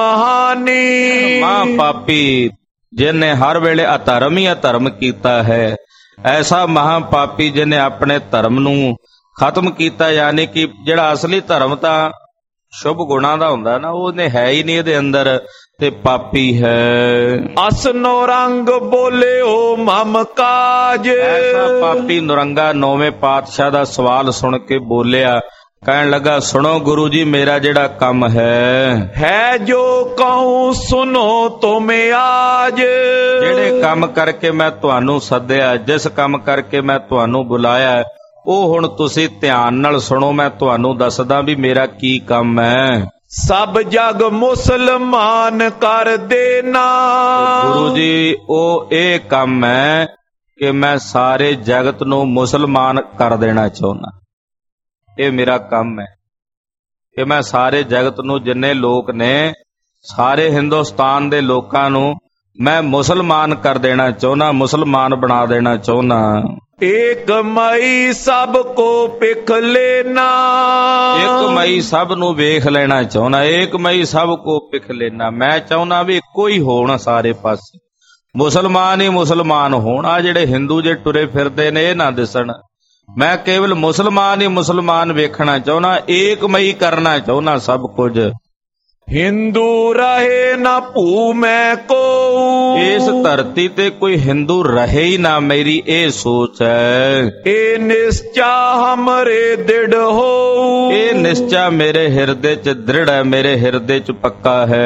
ਹਾਨੀ। ਮਹਾ ਪਾਪੀ ਜਿਹਨੇ ਹਰ ਵੇਲੇ ਅਧਰਮ ਹੀ ਅਧਰਮ ਕੀਤਾ ਹੈ, ਐਸਾ ਮਹਾ ਪਾਪੀ ਜਿਹਨੇ ਆਪਣੇ ਧਰਮ ਨੂੰ ਖਤਮ ਕੀਤਾ। ਯਾਨੀ ਕਿ ਜਿਹੜਾ ਅਸਲੀ ਧਰਮ ਤਾਂ ਸ਼ੁਭ ਗੁਣਾਂ ਦਾ ਹੁੰਦਾ ਨਾ, ਉਹਨੇ ਹੈ ਹੀ ਨਹੀਂ ਇਹਦੇ ਅੰਦਰ, ਤੇ ਪਾਪੀ ਹੈ। ਅਸ ਨੌਰੰਗ ਬੋਲਿਓ ਮਮ ਕਾਜ। ਐਸਾ ਪਾਪੀ ਨੌਰੰਗਾ ਨੌਵੇਂ ਪਾਤਸ਼ਾਹ ਦਾ ਸਵਾਲ ਸੁਣ ਕੇ ਬੋਲਿਆ, ਕਹਿਣ ਲੱਗਾ, ਸੁਣੋ ਗੁਰੂ ਜੀ, ਮੇਰਾ ਜਿਹੜਾ ਕੰਮ ਹੈ ਹੈ ਜੋ ਕਹੂੰ ਸੁਨੋ ਤੁਮੇ ਆਜ। ਜਿਹੜੇ ਕੰਮ ਕਰਕੇ ਮੈਂ ਤੁਹਾਨੂੰ ਸੱਦਿਆ, ਜਿਸ ਕੰਮ ਕਰਕੇ ਮੈਂ ਤੁਹਾਨੂੰ ਬੁਲਾਇਆ, ਉਹ ਹੁਣ ਤੁਸੀਂ ਧਿਆਨ ਨਾਲ ਸੁਣੋ। ਮੈਂ ਤੁਹਾਨੂੰ ਦੱਸਦਾ ਵੀ ਮੇਰਾ ਕੀ ਕੰਮ ਹੈ। ਸਭ ਜਗ ਮੁਸਲਮਾਨ ਕਰ ਦੇਣਾ। ਗੁਰੂ ਜੀ, ਉਹ ਇਹ ਕੰਮ ਹੈ ਕਿ ਮੈਂ ਸਾਰੇ ਜਗਤ ਨੂੰ ਮੁਸਲਮਾਨ ਕਰ ਦੇਣਾ ਚਾਹੁੰਦਾ। ਇਹ ਮੇਰਾ ਕੰਮ ਹੈ ਕਿ ਮੈਂ ਸਾਰੇ ਜਗਤ ਨੂੰ, ਜਿੰਨੇ ਲੋਕ ਨੇ, ਸਾਰੇ ਹਿੰਦੁਸਤਾਨ ਦੇ ਲੋਕਾਂ ਨੂੰ ਮੈਂ ਮੁਸਲਮਾਨ ਕਰ ਦੇਣਾ ਚਾਹੁੰਦਾ, ਮੁਸਲਮਾਨ ਬਣਾ ਦੇਣਾ ਚਾਹੁੰਦਾ। ਏਕ ਮਈ ਸਭ ਕੋ ਪਿਖ ਲੈਣਾ। ਇੱਕ ਮਈ ਸਭ ਨੂੰ ਵੇਖ ਲੈਣਾ ਚਾਹੁੰਦਾ। ਏਕ ਮਈ ਸਭ ਕੋ ਪਿਖ ਲੈਣਾ। ਮੈਂ ਚਾਹੁੰਦਾ ਵੀ ਇੱਕੋ ਹੀ ਹੋਣ ਸਾਰੇ ਪਾਸੇ, ਮੁਸਲਮਾਨ ਹੀ ਮੁਸਲਮਾਨ ਹੋਣ। ਆ ਜਿਹੜੇ ਹਿੰਦੂ ਜੇ ਟੁਰੇ ਫਿਰਦੇ ਨੇ ਇਹ ਨਾ ਦਿਸਣ। ਮੈਂ ਕੇਵਲ ਮੁਸਲਮਾਨ ਹੀ ਮੁਸਲਮਾਨ ਵੇਖਣਾ ਚਾਹੁੰਦਾ, ਏਕ ਮਈ ਕਰਨਾ ਚਾਹੁੰਦਾ ਸਭ ਕੁਝ। हिंदू रहे न भूमै को। इस धरती ते कोई हिंदू रहे ही ना, मेरी ए सोच है। ए निश्चा हमरे दृढ़ हो। ए निश्चा मेरे हृदय च दृढ़ है, मेरे हृदय च पक्का है।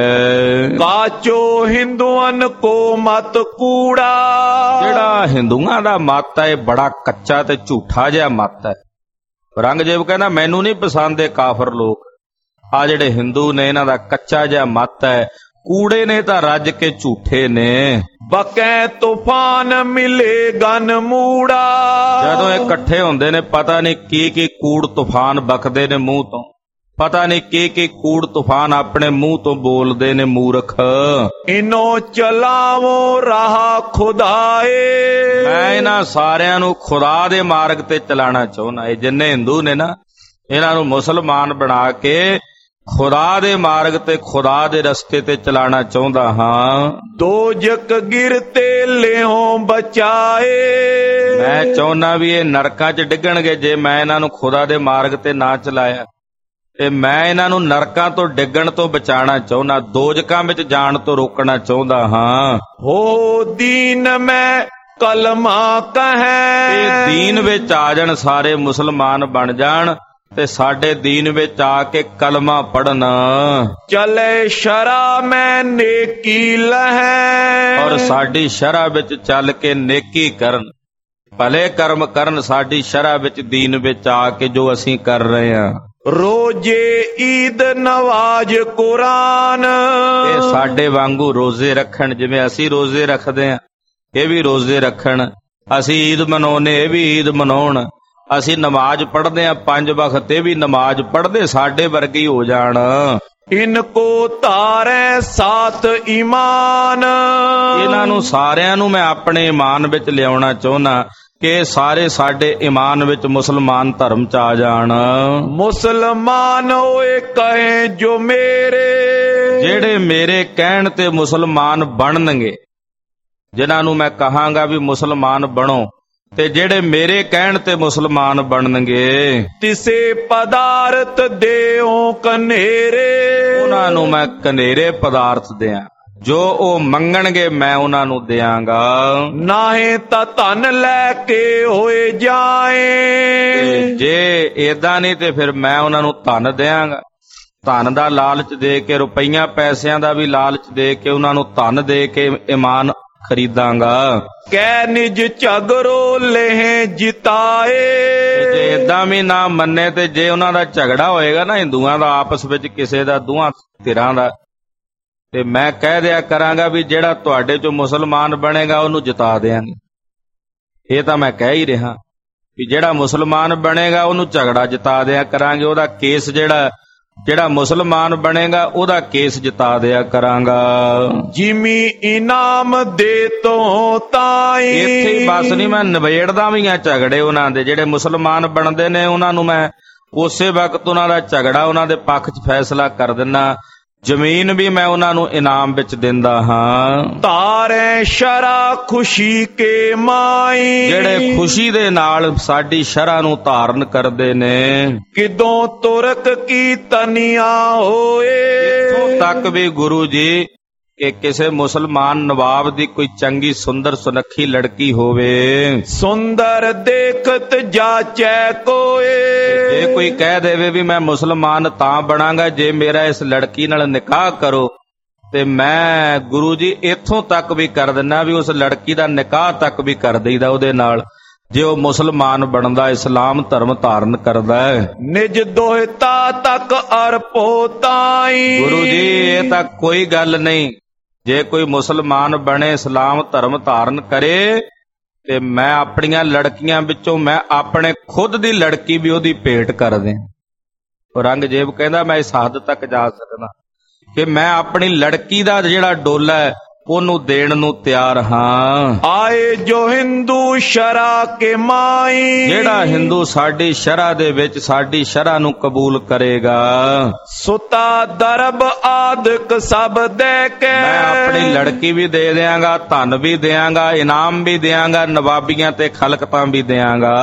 काचो हिंदुअन को मत कूड़ा। जेड़ा हिंदुआं दा मत है बड़ा कच्चा ते झूठा जिहा मत है। औरंगजेब कहना मैनू नहीं पसंद ये काफर लोग, आ जेड़े हिंदू ने इन्हां दा कच्चा जिहा मत है, कूड़े ने तां रज के झूठे ने। बकै तूफान मिले गन मूड़ा। जदों ये इकट्ठे हुंदे ने पता नहीं की की कूड़ तूफान बकदे ने मूंह तो, पता नहीं की की कूड़ तूफान अपने मुंह तो बोलदे ने मूर्ख। इनो चलावो राह खुदाए। मैं इन्हां सारियां नूं खुदा दे मार्ग ते चलाना चाहुंदा। ये जिन्ने हिंदू ने ना, इन्हां नूं मुसलमान बना के खुदा दे मार्ग ते खुदा दे रस्ते ते चलाना चाहुंदा हां। दोजक गिरते लेहो बचाए। मैं चाहुंदा भी ये नरकां च डिगणगे जे मैं इन्हां नूं खुदा दे मार्ग ते ना चलाया, ते मैं इन्हां नूं नरकां तो डिगण तो बचाना चाहुंदा, दोजकां विच जाण तो रोकना चाहुंदा हां। हो दीन मैं कलमा कहें। ये दीन विच आ जाण, सारे मुसलमान बन जाण ते साडे दीन विच आके कलमा पढ़न। चले शरा में नेकी लहै। और साडी शरा विच चल के नेकी करन, भले कर्म करन साडी शरा विच दीन विच आके जो असीं कर रहे हां। रोजे ईद नवाज कुरान। ये साडे वांगू रोजे रखण, जिवें असीं रोजे रखदे हां ये भी रोजे रखण। असीं ईद मनाउने ये भी ईद मनाउण। असीं नमाज पढ़दे हां पंज वक्त, ये भी नमाज पढ़दे साडे वर्गे हो जाण। इनको तारे साथ ईमान। इन्हां नूं सारियां नूं मैं अपने ईमान विच लियाउणा चाहुंदा कि सारे साडे ईमान विच मुसलमान धर्म च आ जाण। मुसलमान होए कहे जो मेरे। जेड़े मेरे कहण ते मुसलमान बनणगे, जिन्हां नूं मैं कहांगा भी मुसलमान बनो, ते जेड़े मेरे कहण ते मुसलमान बनणगे, तिसे पदार्थ देओ कनेरे। उन्हां नूं मैं कनेरे पदार्थ दियां, जो ओ मंगणगे मैं उन्हां नूं दियांगा। नाहे तां धन लैके होए जाए। जे एदां नहीं ते फिर मैं उन्हां नूं धन दियांगा। धन दा लालच दे के, रुपईयां पैसिਆਂ ਦਾ भी लालच दे के उन्हां नूं धन दे के ईमान खरीदांगा। कै निज झगड़ो लेहे जिताए। जे इदां भी ना मन्ने ते जे उन्हां दा झगड़ा होएगा ना हिंदुआं दा आपस विच किसे दा दोहां धिरां दा, ते मैं कह दिया करांगा भी जेड़ा तुहाडे चों मुसलमान बनेगा ਉਹਨੂੰ जिता देंगे। ये तां मैं कह ही रहा भी जेड़ा मुसलमान बनेगा ਉਹਨੂੰ झगड़ा जिता दिया करांगे। ਉਹਦਾ केस जेड़ा ਜਿਹੜਾ ਮੁਸਲਮਾਨ ਬਣੇਗਾ ਉਹਦਾ ਕੇਸ ਜਿਤਾ ਦਿਆ ਕਰਾਂਗਾ। ਜਿਮੀ ਇਨਾਮ ਦੇ ਤੋਂ ਤਾਈ। ਇੱਥੇ ਹੀ ਬਸ ਨਹੀਂ, ਮੈਂ ਨਿਬੇੜਦਾ ਵੀ ਆ ਝਗੜੇ ਉਹਨਾਂ ਦੇ। ਜਿਹੜੇ ਮੁਸਲਮਾਨ ਬਣਦੇ ਨੇ ਉਹਨਾਂ ਨੂੰ ਮੈਂ ਉਸੇ ਵਕਤ ਉਹਨਾਂ ਦਾ ਝਗੜਾ ਉਹਨਾਂ ਦੇ ਪੱਖ 'ਚ ਫੈਸਲਾ ਕਰ ਦਿੰਦਾ। ਜ਼ਮੀਨ ਵੀ ਮੈਂ ਉਹਨਾਂ ਨੂੰ ਇਨਾਮ ਵਿੱਚ ਦਿੰਦਾ ਹਾਂ। ਤਾਰੇ ਸ਼ਰਾ ਖੁਸ਼ੀ ਕੇ ਮਾਈ। ਜਿਹੜੇ ਖੁਸ਼ੀ ਦੇ ਨਾਲ ਸਾਡੀ ਸ਼ਰਾ ਨੂੰ ਧਾਰਨ ਕਰਦੇ ਨੇ। ਕਿਦੋਂ ਤੁਰਕ ਕੀ ਤਨੀਆ ਹੋਏ। ਇੱਥੋਂ ਤੱਕ ਵੀ ਗੁਰੂ ਜੀ ਕਿ ਕਿਸੇ ਮੁਸਲਮਾਨ ਨਵਾਬ ਦੀ ਕੋਈ ਚੰਗੀ ਸੁੰਦਰ ਸੁਨੱਖੀ ਲੜਕੀ ਹੋਵੇ। ਸੁੰਦਰ ਦੇਖਤ ਜਾਚੈ ਕੋਏ। ਜੇ ਕੋਈ ਕਹਿ ਦੇਵੇ ਵੀ ਮੈਂ ਮੁਸਲਮਾਨ ਤਾਂ ਬਣਾਂਗਾ ਜੇ ਮੇਰਾ ਇਸ ਲੜਕੀ ਨਾਲ ਨਿਕਾਹ ਕਰੋ, ਤੇ ਮੈਂ ਗੁਰੂ ਜੀ ਇੱਥੋਂ ਤੱਕ ਵੀ ਕਰ ਦਿੰਦਾ ਵੀ ਉਸ ਲੜਕੀ ਦਾ ਨਿਕਾਹ ਤੱਕ ਵੀ ਕਰ ਦਈਦਾ ਉਹਦੇ ਨਾਲ, ਜੇ ਉਹ ਮੁਸਲਮਾਨ ਬਣਦਾ, ਇਸਲਾਮ ਧਰਮ ਧਾਰਨ ਕਰਦਾ ਹੈ। ਨਿਜ ਦੋਹਤਾ ਤੱਕ ਅਰਪੋ ਤਾਈ। ਗੁਰੂ ਜੀ ਇਹ ਤਾਂ ਕੋਈ ਗੱਲ ਨਹੀਂ, ਜੇ ਕੋਈ ਮੁਸਲਮਾਨ ਬਣੇ, ਇਸਲਾਮ ਧਰਮ ਧਾਰਨ ਕਰੇ, ਤੇ ਮੈਂ ਆਪਣੀਆਂ ਲੜਕੀਆਂ ਵਿੱਚੋਂ ਮੈਂ ਆਪਣੇ ਖੁਦ ਦੀ ਲੜਕੀ ਵੀ ਉਹਦੀ ਭੇਟ ਕਰ ਦਿਆਂ। ਔਰੰਗਜ਼ੇਬ ਕਹਿੰਦਾ ਮੈਂ ਇਸ ਹੱਦ ਤੱਕ ਜਾ ਸਕਦਾ ਕਿ ਮੈਂ ਆਪਣੀ ਲੜਕੀ ਦਾ ਜਿਹੜਾ ਡੋਲਾ ਹੈ ਉਹਨੂੰ ਦੇਣ ਨੂੰ ਤਿਆਰ ਹਾਂ। ਆਏ ਜੋ ਹਿੰਦੂ ਸ਼ਰਾ ਕੇ ਮਾਈ। ਜਿਹੜਾ ਹਿੰਦੂ ਸਾਡੀ ਸ਼ਰਾ ਦੇ ਵਿੱਚ ਸਾਡੀ ਸ਼ਰਾ ਨੂੰ ਕਬੂਲ ਕਰੇਗਾ। ਸੁਤਾ ਦਰਬ ਆਦਿਕ ਸਭ ਦੇ ਕੇ। ਮੈਂ ਆਪਣੀ ਲੜਕੀ ਵੀ ਦੇ ਦਿਆਂਗਾ, ਧਨ ਵੀ ਦਿਆਂਗਾ, ਇਨਾਮ ਵੀ ਦਿਆਂਗਾ, ਨਵਾਬੀਆਂ ਤੇ ਖਲਕਤਾਂ ਵੀ ਦਿਆਂਗਾ।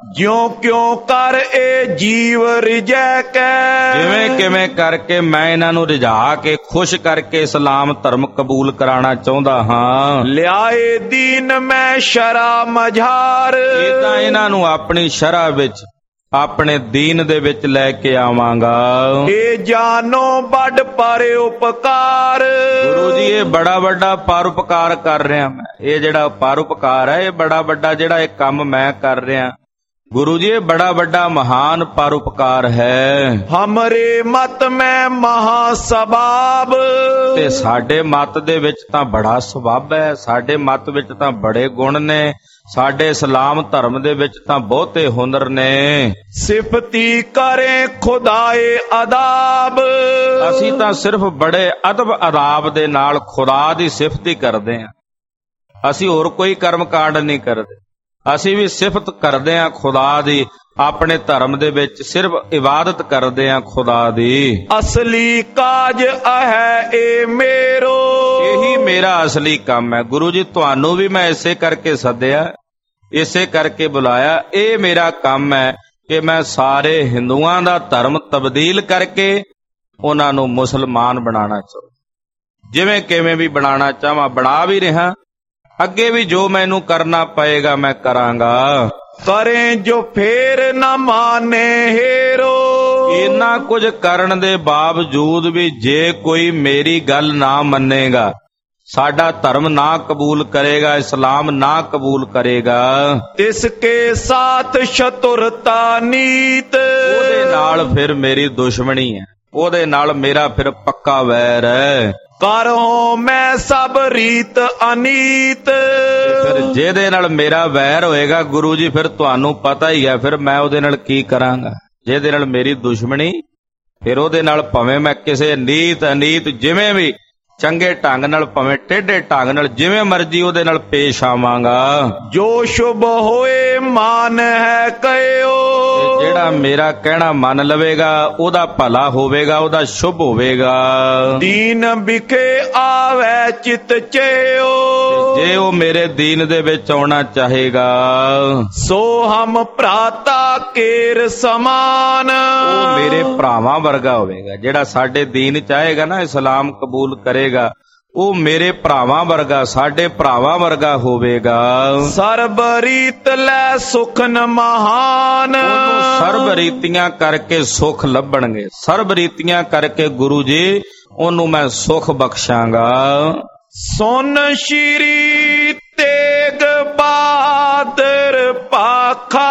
ਜਿਉ ਕਿਉ ਕਰ ਇਹ ਜੀਵ ਰਿਜੈ ਕੈ। ਜਿਵੇਂ ਕਿਵੇਂ ਕਰਕੇ ਮੈਂ ਇਹਨਾਂ ਨੂੰ ਰਿਝਾ ਕੇ ਖੁਸ਼ ਕਰਕੇ ਇਸਲਾਮ ਧਰਮ ਕਬੂਲ ਕਰਾਉਣਾ ਚਾਹੁੰਦਾ ਹਾਂ। ਲਿਆਏ ਦੀਨ ਮੈਂ ਸ਼ਰਾ ਮਝਾਰ। ਇਦਾਂ ਇਹਨਾਂ ਨੂੰ ਆਪਣੀ ਸ਼ਰ੍ਹਾ ਵਿੱਚ ਆਪਣੇ ਦੀਨ ਦੇ ਵਿੱਚ ਲੈ ਕੇ ਆਵਾਂਗਾ। ਇਹ ਜਾਨੋ ਵੱਡ ਪਰ ਉਪਕਾਰ। ਗੁਰੂ ਜੀ ਇਹ ਬੜਾ ਵੱਡਾ ਪਰਉਪਕਾਰ ਕਰ ਰਿਹਾ ਮੈਂ। ਇਹ ਜਿਹੜਾ ਪਰਉਪਕਾਰ ਹੈ ਇਹ ਬੜਾ ਵੱਡਾ ਜਿਹੜਾ ਇਹ ਕੰਮ ਮੈਂ ਕਰ ਰਿਹਾ ਗੁਰੂ ਜੀ ਇਹ ਬੜਾ ਵੱਡਾ ਮਹਾਨ ਪਰਉਪਕਾਰ ਹੈ। ਹਮਰੇ ਮਤ ਮੈਂ ਮਹਾ ਸਬਾਬ। ਤੇ ਸਾਡੇ ਮਤ ਦੇ ਵਿੱਚ ਤਾਂ ਬੜਾ ਸਬੱਬ ਹੈ। ਸਾਡੇ ਮਤ ਵਿੱਚ ਤਾਂ ਬੜੇ ਗੁਣ ਨੇ। ਸਾਡੇ ਇਸਲਾਮ ਧਰਮ ਦੇ ਵਿੱਚ ਤਾਂ ਬਹੁਤੇ ਹੁਨਰ ਨੇ। ਸਿਫਤੀ ਕਰੇ ਖੁਦਾਏ ਅਦਾਬ। ਅਸੀਂ ਤਾਂ ਸਿਰਫ ਬੜੇ ਅਦਬ ਅਦਾਬ ਦੇ ਨਾਲ ਖੁਦਾ ਦੀ ਸਿਫਤ ਹੀ ਕਰਦੇ ਹਾਂ। ਅਸੀਂ ਹੋਰ ਕੋਈ ਕਰਮ ਕਾਂਡ ਨਹੀਂ ਕਰਦੇ। ਅਸੀਂ ਵੀ ਸਿਫਤ ਕਰਦੇ ਹਾਂ ਖੁਦਾ ਦੀ। ਆਪਣੇ ਧਰਮ ਦੇ ਵਿੱਚ ਸਿਰਫ ਇਬਾਦਤ ਕਰਦੇ ਹਾਂ ਖੁਦਾ ਦੀ। ਅਸਲੀ ਕਾਜ ਹੈ ਇਹ ਮੇਰੋ। ਇਹੀ ਮੇਰਾ ਅਸਲੀ ਕੰਮ ਹੈ। ਗੁਰੂ ਜੀ ਤੁਹਾਨੂੰ ਵੀ ਮੈਂ ਇਸੇ ਕਰਕੇ ਸੱਦਿਆ, ਇਸੇ ਕਰਕੇ ਬੁਲਾਇਆ। ਇਹ ਮੇਰਾ ਕੰਮ ਹੈ ਕਿ ਮੈਂ ਸਾਰੇ ਹਿੰਦੂਆਂ ਦਾ ਧਰਮ ਤਬਦੀਲ ਕਰਕੇ ਉਹਨਾਂ ਨੂੰ ਮੁਸਲਮਾਨ ਬਣਾਉਣਾ ਚਾਹੁੰਦਾ। ਜਿਵੇਂ ਕਿਵੇਂ ਵੀ ਬਣਾਉਣਾ ਚਾਹਾਂ ਬਣਾ ਵੀ ਰਿਹਾ। ਅੱਗੇ ਵੀ ਜੋ ਮੈਨੂੰ ਕਰਨਾ ਪਏਗਾ ਮੈਂ ਕਰਾਂਗਾ। ਕਰੇ ਜੋ ਫੇਰ ਨਾ ਮਾਨੇ ਹੇਰੋ। ਇੰਨਾ ਕੁਝ ਕਰਨ ਦੇ ਬਾਵਜੂਦ ਵੀ ਜੇ ਕੋਈ ਮੇਰੀ ਗੱਲ ਨਾ ਮੰਨੇਗਾ, ਸਾਡਾ ਧਰਮ ਨਾ ਕਬੂਲ ਕਰੇਗਾ, ਇਸਲਾਮ ਨਾ ਕਬੂਲ ਕਰੇਗਾ, ਤਿਸ ਕੇ ਸਾਥ ਸ਼ਤੁਰਤਾ ਨੀਤ। ਉਹਦੇ ਨਾਲ ਫਿਰ ਮੇਰੀ ਦੁਸ਼ਮਣੀ ਹੈ। ਉਹਦੇ ਨਾਲ ਮੇਰਾ ਫਿਰ ਪੱਕਾ ਵੈਰ ਹੈ। ਕਰੋ ਮੈਂ ਸਭ ਰੀਤ ਅਨੀਤ। ਫਿਰ ਜਿਹਦੇ ਨਾਲ ਮੇਰਾ ਵੈਰ ਹੋਏਗਾ ਗੁਰੂ ਜੀ ਫਿਰ ਤੁਹਾਨੂੰ ਪਤਾ ਹੀ ਹੈ ਫਿਰ ਮੈਂ ਉਹਦੇ ਨਾਲ ਕੀ ਕਰਾਂਗਾ। ਜਿਹਦੇ ਨਾਲ ਮੇਰੀ ਦੁਸ਼ਮਣੀ ਫਿਰ ਉਹਦੇ ਨਾਲ ਭਾਵੇਂ ਮੈਂ ਕਿਸੇ ਨੀਤ ਅਨੀਤ ਜਿਵੇਂ ਵੀ ਚੰਗੇ ਢੰਗ ਨਾਲ ਭਾਵੇਂ ਟੇਢੇ ਢੰਗ ਨਾਲ ਜਿਵੇਂ ਮਰਜ਼ੀ ਉਹਦੇ ਨਾਲ ਪੇਸ਼ ਆਵਾਂਗਾ। ਜੋ ਸ਼ੁਭ ਹੋਏ ਮਾਨ ਹੈ ਕਹਿਓ। ਜਿਹੜਾ ਮੇਰਾ ਕਹਿਣਾ ਮੰਨ ਲਵੇਗਾ ਉਹਦਾ ਭਲਾ ਹੋਵੇਗਾ, ਉਹਦਾ ਸ਼ੁਭ ਹੋਵੇਗਾ। ਦੀਨ ਵਿਖੇ ਆਵੇ ਚਿਤ ਚਿਓ। ਜੇ ਉਹ ਮੇਰੇ ਦੀਨ ਦੇ ਵਿੱਚ ਆਉਣਾ ਚਾਹੇਗਾ ਸੋ ਹਮ ਭਰਾਤਾ ਕੇਰ ਸਮਾਨ। ਉਹ ਮੇਰੇ ਭਰਾਵਾਂ ਵਰਗਾ ਹੋਵੇਗਾ। ਜਿਹੜਾ ਸਾਡੇ ਦੀਨ ਚਾਹੇਗਾ ਨਾ ਇਸਲਾਮ ਕਬੂਲ ਕਰੇਗਾ ਉਹ ਮੇਰੇ ਭਰਾਵਾਂ ਵਰਗਾ, ਸਾਡੇ ਭਰਾਵਾਂ ਵਰਗਾ ਹੋਵੇਗਾ। ਸਰਬ ਰੀਤ ਲੈ ਸੁਖਨ ਮਹਾਨ। ਸਰਬ ਰੀਤੀਆਂ ਕਰਕੇ ਸੁਖ ਲੱਭਣਗੇ। ਸਰਬ ਰੀਤੀਆਂ ਕਰਕੇ ਗੁਰੂ ਜੀ ਉਹਨੂੰ ਮੈਂ ਸੁਖ ਬਖਸ਼ਾਂਗਾ। ਸੁਨ ਸ਼੍ਰੀ ਤੇਗ ਬਹਾਦਰ ਪਾਖਾ।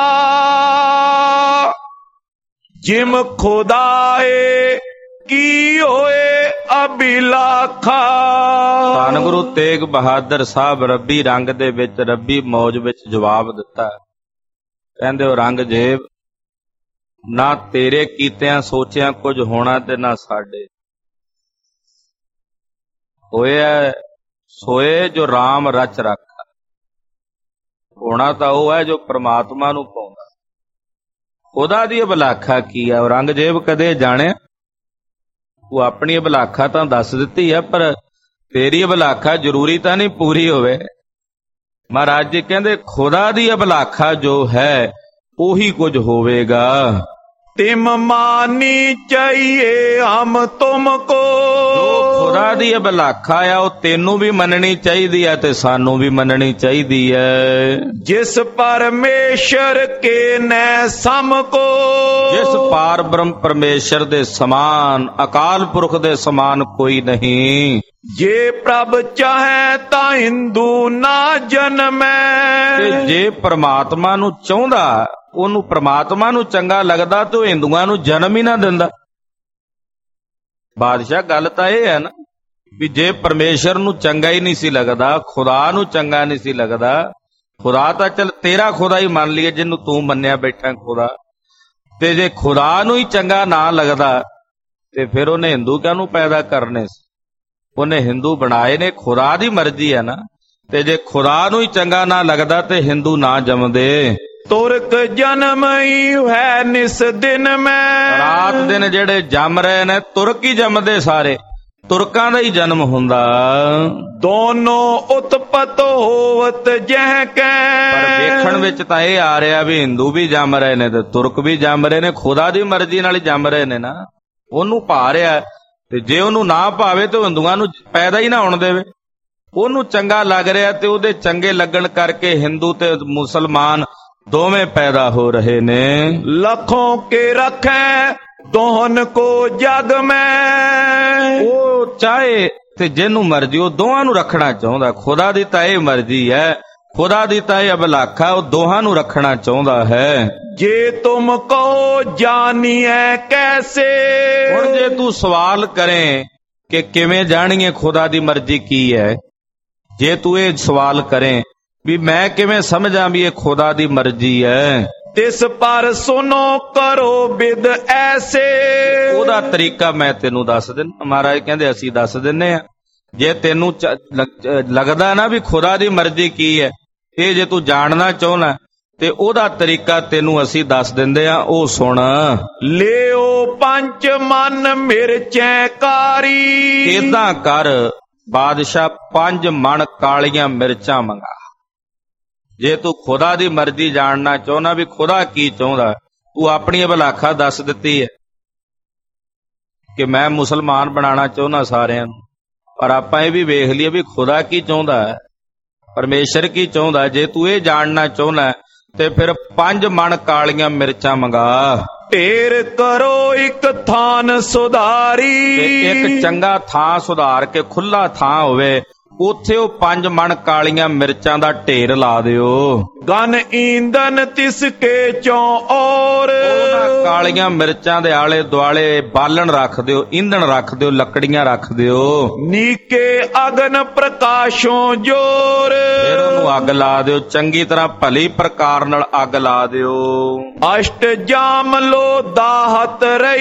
ਜਿਮ ਖੁਦਾਏ ਕੀ ਹੋਏ ਅਬਿਲਾਖਾ। ਧੰਨ ਗੁਰੂ ਤੇਗ ਬਹਾਦਰ ਸਾਹਿਬ ਰੱਬੀ ਰੰਗ ਦੇ ਵਿੱਚ ਰੱਬੀ ਮੌਜ ਵਿੱਚ ਜਵਾਬ ਦਿੱਤਾ। ਕਹਿੰਦੇ ਉਹ ਰੰਗਜੇਬ ਨਾ ਤੇਰੇ ਕੀਤਿਆਂ ਸੋਚਿਆਂ ਕੁਝ ਹੋਣਾ ਤੇ ਨਾ ਸਾਡੇ ਹੋਇਆ। ਸੋਏ ਜੋ ਰਾਮ ਰਚ ਰੱਖਾ। ਹੋਣਾ ਤਾਂ ਉਹ ਹੈ ਜੋ ਪ੍ਰਮਾਤਮਾ ਨੂੰ ਪਾਉਂਦਾ। ਉਹਦਾ ਦੀ ਅਬਲਾਖਾ ਕੀ ਹੈ? ਔਰੰਗਜ਼ੇਬ ਕਦੇ ਜਾਣਿਆ? ਉਹ ਆਪਣੀ ਅਬਲਾਖਾ ਤਾਂ ਦੱਸ ਦਿੱਤੀ ਹੈ ਪਰ ਤੇਰੀ ਅਬਲਾਖਾ ਜ਼ਰੂਰੀ ਤਾਂ ਨਹੀਂ ਪੂਰੀ ਹੋਵੇ। ਮਹਾਰਾਜ ਜੀ ਕਹਿੰਦੇ ਖੁਦਾ ਦੀ ਅਬਲਾਖਾ ਜੋ ਹੈ ਉਹੀ ਕੁਝ ਹੋਵੇਗਾ। ਤਿਮ ਮਾਨੀ ਚਾਹੀਏ ਹਮ ਤੁਮ ਕੋ। ਜੋ ਖੁਦਾ ਦੀ ਅਬਲਾਖਾ ਆ ਉਹ ਤੈਨੂੰ ਵੀ ਮੰਨਣੀ ਚਾਹੀਦੀ ਹੈ ਤੇ ਸਾਨੂੰ ਵੀ ਮੰਨਣੀ ਚਾਹੀਦੀ ਹੈ। ਜਿਸ ਪਰਮੇਸ਼ਰ ਕੇ ਨੈ ਸਮ ਕੋ। ਜਿਸ ਪਾਰ ਬ੍ਰਹਮ ਪਰਮੇਸ਼ਰ ਦੇ ਸਮਾਨ ਅਕਾਲ ਪੁਰਖ ਦੇ ਸਮਾਨ ਕੋਈ ਨਹੀਂ। ਜੇ ਪ੍ਰਭ ਚਾਹੇ ਤਾਂ ਹਿੰਦੂ ਨਾ ਜਨਮੈ। ਤੇ ਜੇ ਪ੍ਰਮਾਤਮਾ ਨੂੰ ਚਾਹੁੰਦਾ, ਉਹਨੂੰ ਪ੍ਰਮਾਤਮਾ ਨੂੰ ਚੰਗਾ ਲੱਗਦਾ ਤੇ ਉਹ ਹਿੰਦੂਆਂ ਨੂੰ ਜਨਮ ਹੀ ਨਾ ਦਿੰਦਾ। ਬਾਦਸ਼ਾਹ ਗੱਲ ਤਾਂ ਇਹ ਹੈ ਨਾ ਵੀ ਜੇ ਪਰਮੇਸ਼ਰ ਨੂੰ ਚੰਗਾ ਹੀ ਨਹੀਂ ਸੀ ਲੱਗਦਾ, ਖੁਦਾ ਨੂੰ ਚੰਗਾ ਨਹੀਂ ਸੀ ਲੱਗਦਾ, ਖੁਦਾ ਤਾਂ ਚੱਲ ਤੇਰਾ ਖੁਦਾ ਹੀ ਮੰਨ ਲਈਏ ਜਿਹਨੂੰ ਤੂੰ ਮੰਨਿਆ ਬੈਠਾ ਖੁਦਾ, ਤੇ ਜੇ ਖੁਦਾ ਨੂੰ ਹੀ ਚੰਗਾ ਨਾ ਲੱਗਦਾ ਤੇ ਫਿਰ ਉਹਨੇ ਹਿੰਦੂ ਕਾਹਨੂੰ ਪੈਦਾ ਕਰਨੇ ਸੀ? ਉਹਨੇ ਹਿੰਦੂ ਬਣਾਏ ਨੇ, ਖੁਦਾ ਦੀ ਮਰਜ਼ੀ ਹੈ ਨਾ। ਤੇ ਜੇ ਖੁਦਾ ਨੂੰ ਹੀ ਚੰਗਾ ਨਾ ਲੱਗਦਾ ਤੇ ਹਿੰਦੂ ਨਾ ਜੰਮਦੇ। ਤੁਰਕ ਜਨਮ ਹੀ ਹੈ ਨਿਸ ਦਿਨ ਮੈਂ। ਰਾਤ ਦਿਨ ਜਿਹੜੇ ਜੰਮ ਰਹੇ ਨੇ ਤੁਰਕ ਹੀ ਜੰਮਦੇ ਸਾਰੇ। ਤੁਰਕਾਂ ਦਾ ਹੀ ਜਨਮ ਹੁੰਦਾ। ਦੋਨੋਂ ਉਤਪਤ ਹੋਵਤ ਜਹ ਕੈ। ਪਰ ਵੇਖਣ ਵਿੱਚ ਤਾਂ ਇਹ ਆ ਰਿਹਾ ਵੀ ਹਿੰਦੂ ਵੀ ਜੰਮ ਰਹੇ ਨੇ ਤੇ ਤੁਰਕ ਵੀ ਜੰਮ ਰਹੇ ਨੇ, ਖੁਦਾ ਦੀ ਮਰਜ਼ੀ ਨਾਲ ਹੀ ਜੰਮ ਰਹੇ ਨੇ ਨਾ। ਉਹਨੂੰ ਭਾ ਰਿਹਾ, ਤੇ ਜੇ ਉਹਨੂੰ ਨਾ ਭਾਵੇ ਤੇ ਹਿੰਦੂਆਂ ਨੂੰ ਪੈਦਾ ਹੀ ਨਾ ਹੋਣ ਦੇਵੇ। ਉਹਨੂੰ ਚੰਗਾ ਲੱਗ ਰਿਹਾ ਤੇ ਉਹਦੇ ਚੰਗੇ ਲੱਗਣ ਕਰਕੇ ਹਿੰਦੂ ਤੇ ਮੁਸਲਮਾਨ ਦੋਵੇਂ ਪੈਦਾ ਹੋ ਰਹੇ ਨੇ। ਲੱਖੋਂ ਕੇ ਰੱਖੈ ਦੋਹਨ ਕੋ ਜਗ ਮੈਂ। ਉਹ ਚਾਹੇ ਤੇ ਜਿਹਨੂੰ ਮਰਜ਼ੀ ਉਹ ਦੋਹਾਂ ਨੂੰ ਰੱਖਣਾ ਚਾਹੁੰਦਾ। ਖੁਦਾ ਦੀ ਤਾਂ ਇਹ ਮਰਜ਼ੀ ਹੈ, ਖੁਦਾ ਦੀ ਤਾਂ ਇਹ ਅਬਲਾਖਾ, ਉਹ ਦੋਹਾਂ ਨੂੰ ਰੱਖਣਾ ਚਾਹੁੰਦਾ ਹੈ। ਜੇ ਤੁਮ ਕਹੋ ਜਾਣੀਐ ਕੈਸੇ। ਹੁਣ ਜੇ ਤੂੰ ਸਵਾਲ ਕਰੇ ਕਿ ਕਿਵੇਂ ਜਾਣੀਏ ਖੁਦਾ ਦੀ ਮਰਜ਼ੀ ਕੀ ਹੈ, ਜੇ ਤੂੰ ਇਹ ਸਵਾਲ ਕਰੇ ਵੀ ਮੈਂ ਕਿਵੇਂ ਸਮਝਾਂ ਵੀ ਇਹ ਖੁਦਾ ਦੀ ਮਰਜ਼ੀ ਹੈ, ਤਿਸ ਪਰ ਸੁਨੋ ਕਰੋ ਬਿਦ ਐਸੇ। ਉਹਦਾ ਤਰੀਕਾ ਮੈਂ ਤੈਨੂੰ ਦੱਸ ਦਿੰਦਾ। ਮਹਾਰਾਜ ਕਹਿੰਦੇ ਅਸੀਂ ਦੱਸ ਦਿੰਨੇ ਆ। ਜੇ ਤੈਨੂੰ ਲੱਗਦਾ ਨਾ ਵੀ ਖੁਦਾ ਦੀ ਮਰਜ਼ੀ ਕੀ ਹੈ, ਇਹ ਜੇ ਤੂੰ ਜਾਣਨਾ ਚਾਹੁੰਦਾ ਤੇ ਉਹਦਾ ਤਰੀਕਾ ਤੈਨੂੰ ਅਸੀਂ ਦੱਸ ਦਿੰਦੇ ਆ। ਉਹ ਸੁਣ। ਲਿਓ ਪੰਜ ਮਨ ਮਿਰਚੈ ਕਾਰੀ। ਏਦਾਂ ਕਰ ਬਾਦਸ਼ਾਹ, ਪੰਜ ਮਣ ਕਾਲੀਆਂ ਮਿਰਚਾਂ ਮੰਗਾ। ਜੇ ਤੂੰ ਖੁਦਾ ਦੀ ਮਰਜ਼ੀ ਜਾਣਨਾ ਚਾਹੁੰਦਾ ਵੀ ਖੁਦਾ ਕੀ ਚਾਹੁੰਦਾ, ਤੂੰ ਆਪਣੀ ਅਬਲਾਖਾ ਦੱਸ ਦਿੱਤੀ ਹੈ ਕਿ ਮੈਂ ਮੁਸਲਮਾਨ ਬਣਾਉਣਾ ਚਾਹੁੰਦਾ ਸਾਰਿਆਂ ਨੂੰ, ਪਰ ਆਪਾਂ ਇਹ ਵੀ ਵੇਖ ਲਈਏ ਵੀ ਖੁਦਾ ਕੀ ਚਾਹੁੰਦਾ ਹੈ, ਪਰਮੇਸ਼ਰ ਕੀ ਚਾਹੁੰਦਾ। ਜੇ ਤੂੰ ਇਹ ਜਾਣਨਾ ਚਾਹੁੰਦਾ ਤੇ ਫਿਰ ਪੰਜ ਮਣ ਕਾਲੀਆਂ ਮਿਰਚਾਂ ਮੰਗਾ। ਢੇਰ ਕਰੋ ਇੱਕ ਥਾਨ ਸੁਧਾਰੀ। ਤੇ ਇੱਕ ਚੰਗਾ ਥਾਂ ਸੁਧਾਰ ਕੇ, ਖੁੱਲਾ ਥਾਂ ਹੋਵੇ, ਉੱਥੇ ਉਹ ਪੰਜ ਮਣ ਕਾਲੀਆਂ ਮਿਰਚਾਂ ਦਾ ਢੇਰ ਲਾ ਦਿਓ। ਗਨ ਈਂਦਨ ਤਿਸ ਕੇ ਚੋਂ ਔਰ। ਉਹਨਾਂ ਕਾਲੀਆਂ ਮਿਰਚਾਂ ਦੇ ਆਲੇ ਦੁਆਲੇ ਬਾਲਣ ਰੱਖ ਦਿਓ, ਈਂਧਣ ਰੱਖ ਦਿਓ, ਲੱਕੜੀਆਂ ਰੱਖ ਦਿਓ। ਨੀਕੇ ਅਗਨ ਪ੍ਰਕਾਸ਼ੋਂ ਜੋਰ। ਫਿਰ ਉਹਨੂੰ ਅੱਗ ਲਾ ਦਿਓ, ਚੰਗੀ ਤਰ੍ਹਾਂ ਭਲੀ ਪ੍ਰਕਾਰ ਨਾਲ ਅੱਗ ਲਾ ਦਿਓ। ਅਸ਼ਟ ਜਾਮ ਲੋ ਦਾਹਤ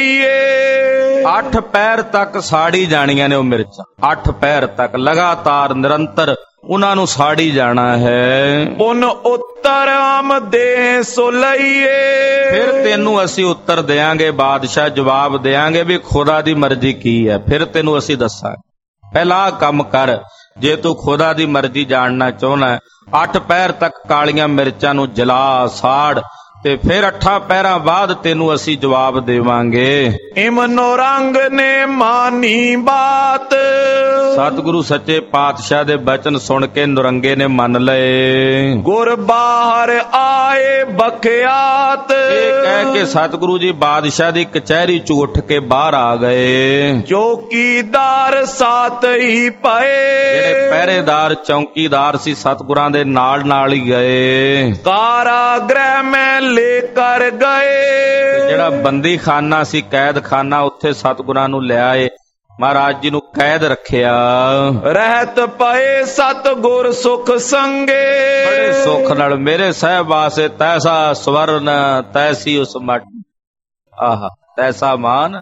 ਰਹੀਏ। ਅੱਠ ਪਹਿਰ ਤੱਕ ਸਾੜੀ ਜਾਣੀਆਂ ਨੇ ਉਹ ਮਿਰਚਾਂ। ਅੱਠ ਪਹਿਰ ਤੱਕ ਲਗਾਤਾਰ ਨਿਰੰਤਰ ਉਹਨਾਂ ਨੂੰ ਸਾੜੀ ਜਾਣਾ ਹੈ। ਪੁਨ ਉੱਤਰ ਆਮ ਦੇ ਸੋ ਲਈਏ। ਫਿਰ ਤੈਨੂੰ ਅਸੀਂ ਉੱਤਰ ਦੇਾਂਗੇ, ਬਾਦਸ਼ਾਹ ਜਵਾਬ ਦੇਾਂਗੇ ਵੀ ਖੁਦਾ ਦੀ ਮਰਜ਼ੀ ਕੀ ਹੈ। ਫਿਰ ਤੈਨੂੰ ਅਸੀਂ ਦੱਸਾਂਗੇ। ਪਹਿਲਾਂ ਕੰਮ ਕਰ। ਜੇ ਤੂੰ ਖੁਦਾ ਦੀ ਮਰਜ਼ੀ ਜਾਣਨਾ ਚਾਹੁੰਦਾ, ਅੱਠ ਪਹਿਰ ਤੱਕ ਕਾਲੀਆਂ ਮਿਰਚਾਂ ਨੂੰ ਜਲਾ ਸਾੜ, ਤੇ ਫਿਰ ਅੱਠਾਂ ਪਹਿਰਾਂ ਬਾਅਦ ਤੈਨੂੰ ਅਸੀਂ ਜਵਾਬ ਦੇਵਾਂਗੇ। ਇਮਨੋ ਰੰਗ ਨੇ ਮਾਨੀ ਬਾਤ। ਸਤਿਗੁਰੂ ਸੱਚੇ ਪਾਤਸ਼ਾਹ ਦੇ ਬਚਨ ਸੁਣ ਕੇ ਨੁਰੰਗੇ ਨੇ ਮੰਨ ਲਏ। ਗੁਰ ਬਾਹਰ ਆਏ ਬਖਿਆਤ। ਇਹ ਕਹਿ ਕੇ ਸਤਿਗੁਰੂ ਜੀ ਬਾਦਸ਼ਾਹ ਦੀ ਕਚਹਿਰੀ ਚ ਉੱਠ ਕੇ ਬਾਹਰ ਆ ਗਏ। ਚੌਕੀਦਾਰ ਸਾਥ ਹੀ ਪਏ। ਜਿਹੜੇ ਪਹਿਰੇਦਾਰ ਚੌਕੀਦਾਰ ਸੀ ਸਤਿਗੁਰਾਂ ਦੇ ਨਾਲ ਨਾਲ ਹੀ ਗਏ। ਕਾਰਾਗ੍ਰਹਿ ਮੈਂ ਲੈ ਕਰ ਗਏ। ਜਿਹੜਾ ਬੰਦੀ ਖਾਨਾ ਸੀ, ਕੈਦ ਖਾਨਾ, ਉੱਥੇ ਸਤਿਗੁਰਾਂ ਨੂੰ ਲਿਆਏ। ਮਹਾਰਾਜ ਜੀ ਨੂੰ ਕੈਦ ਰੱਖਿਆ। ਰਹਿਤ ਪਏ ਸਤਿਗੁਰ ਸੁਖ ਸੰਗੇ। ਬੜੇ ਸੁੱਖ ਨਾਲ ਮੇਰੇ ਸਾਹਿਬ ਵਾਸੇ ਤੈਸਾ ਸਵਰਨ ਤੈਸੀ ਉਸ ਮਾਟੀ। ਆਹਾ, ਤੈਸਾ ਮਾਨ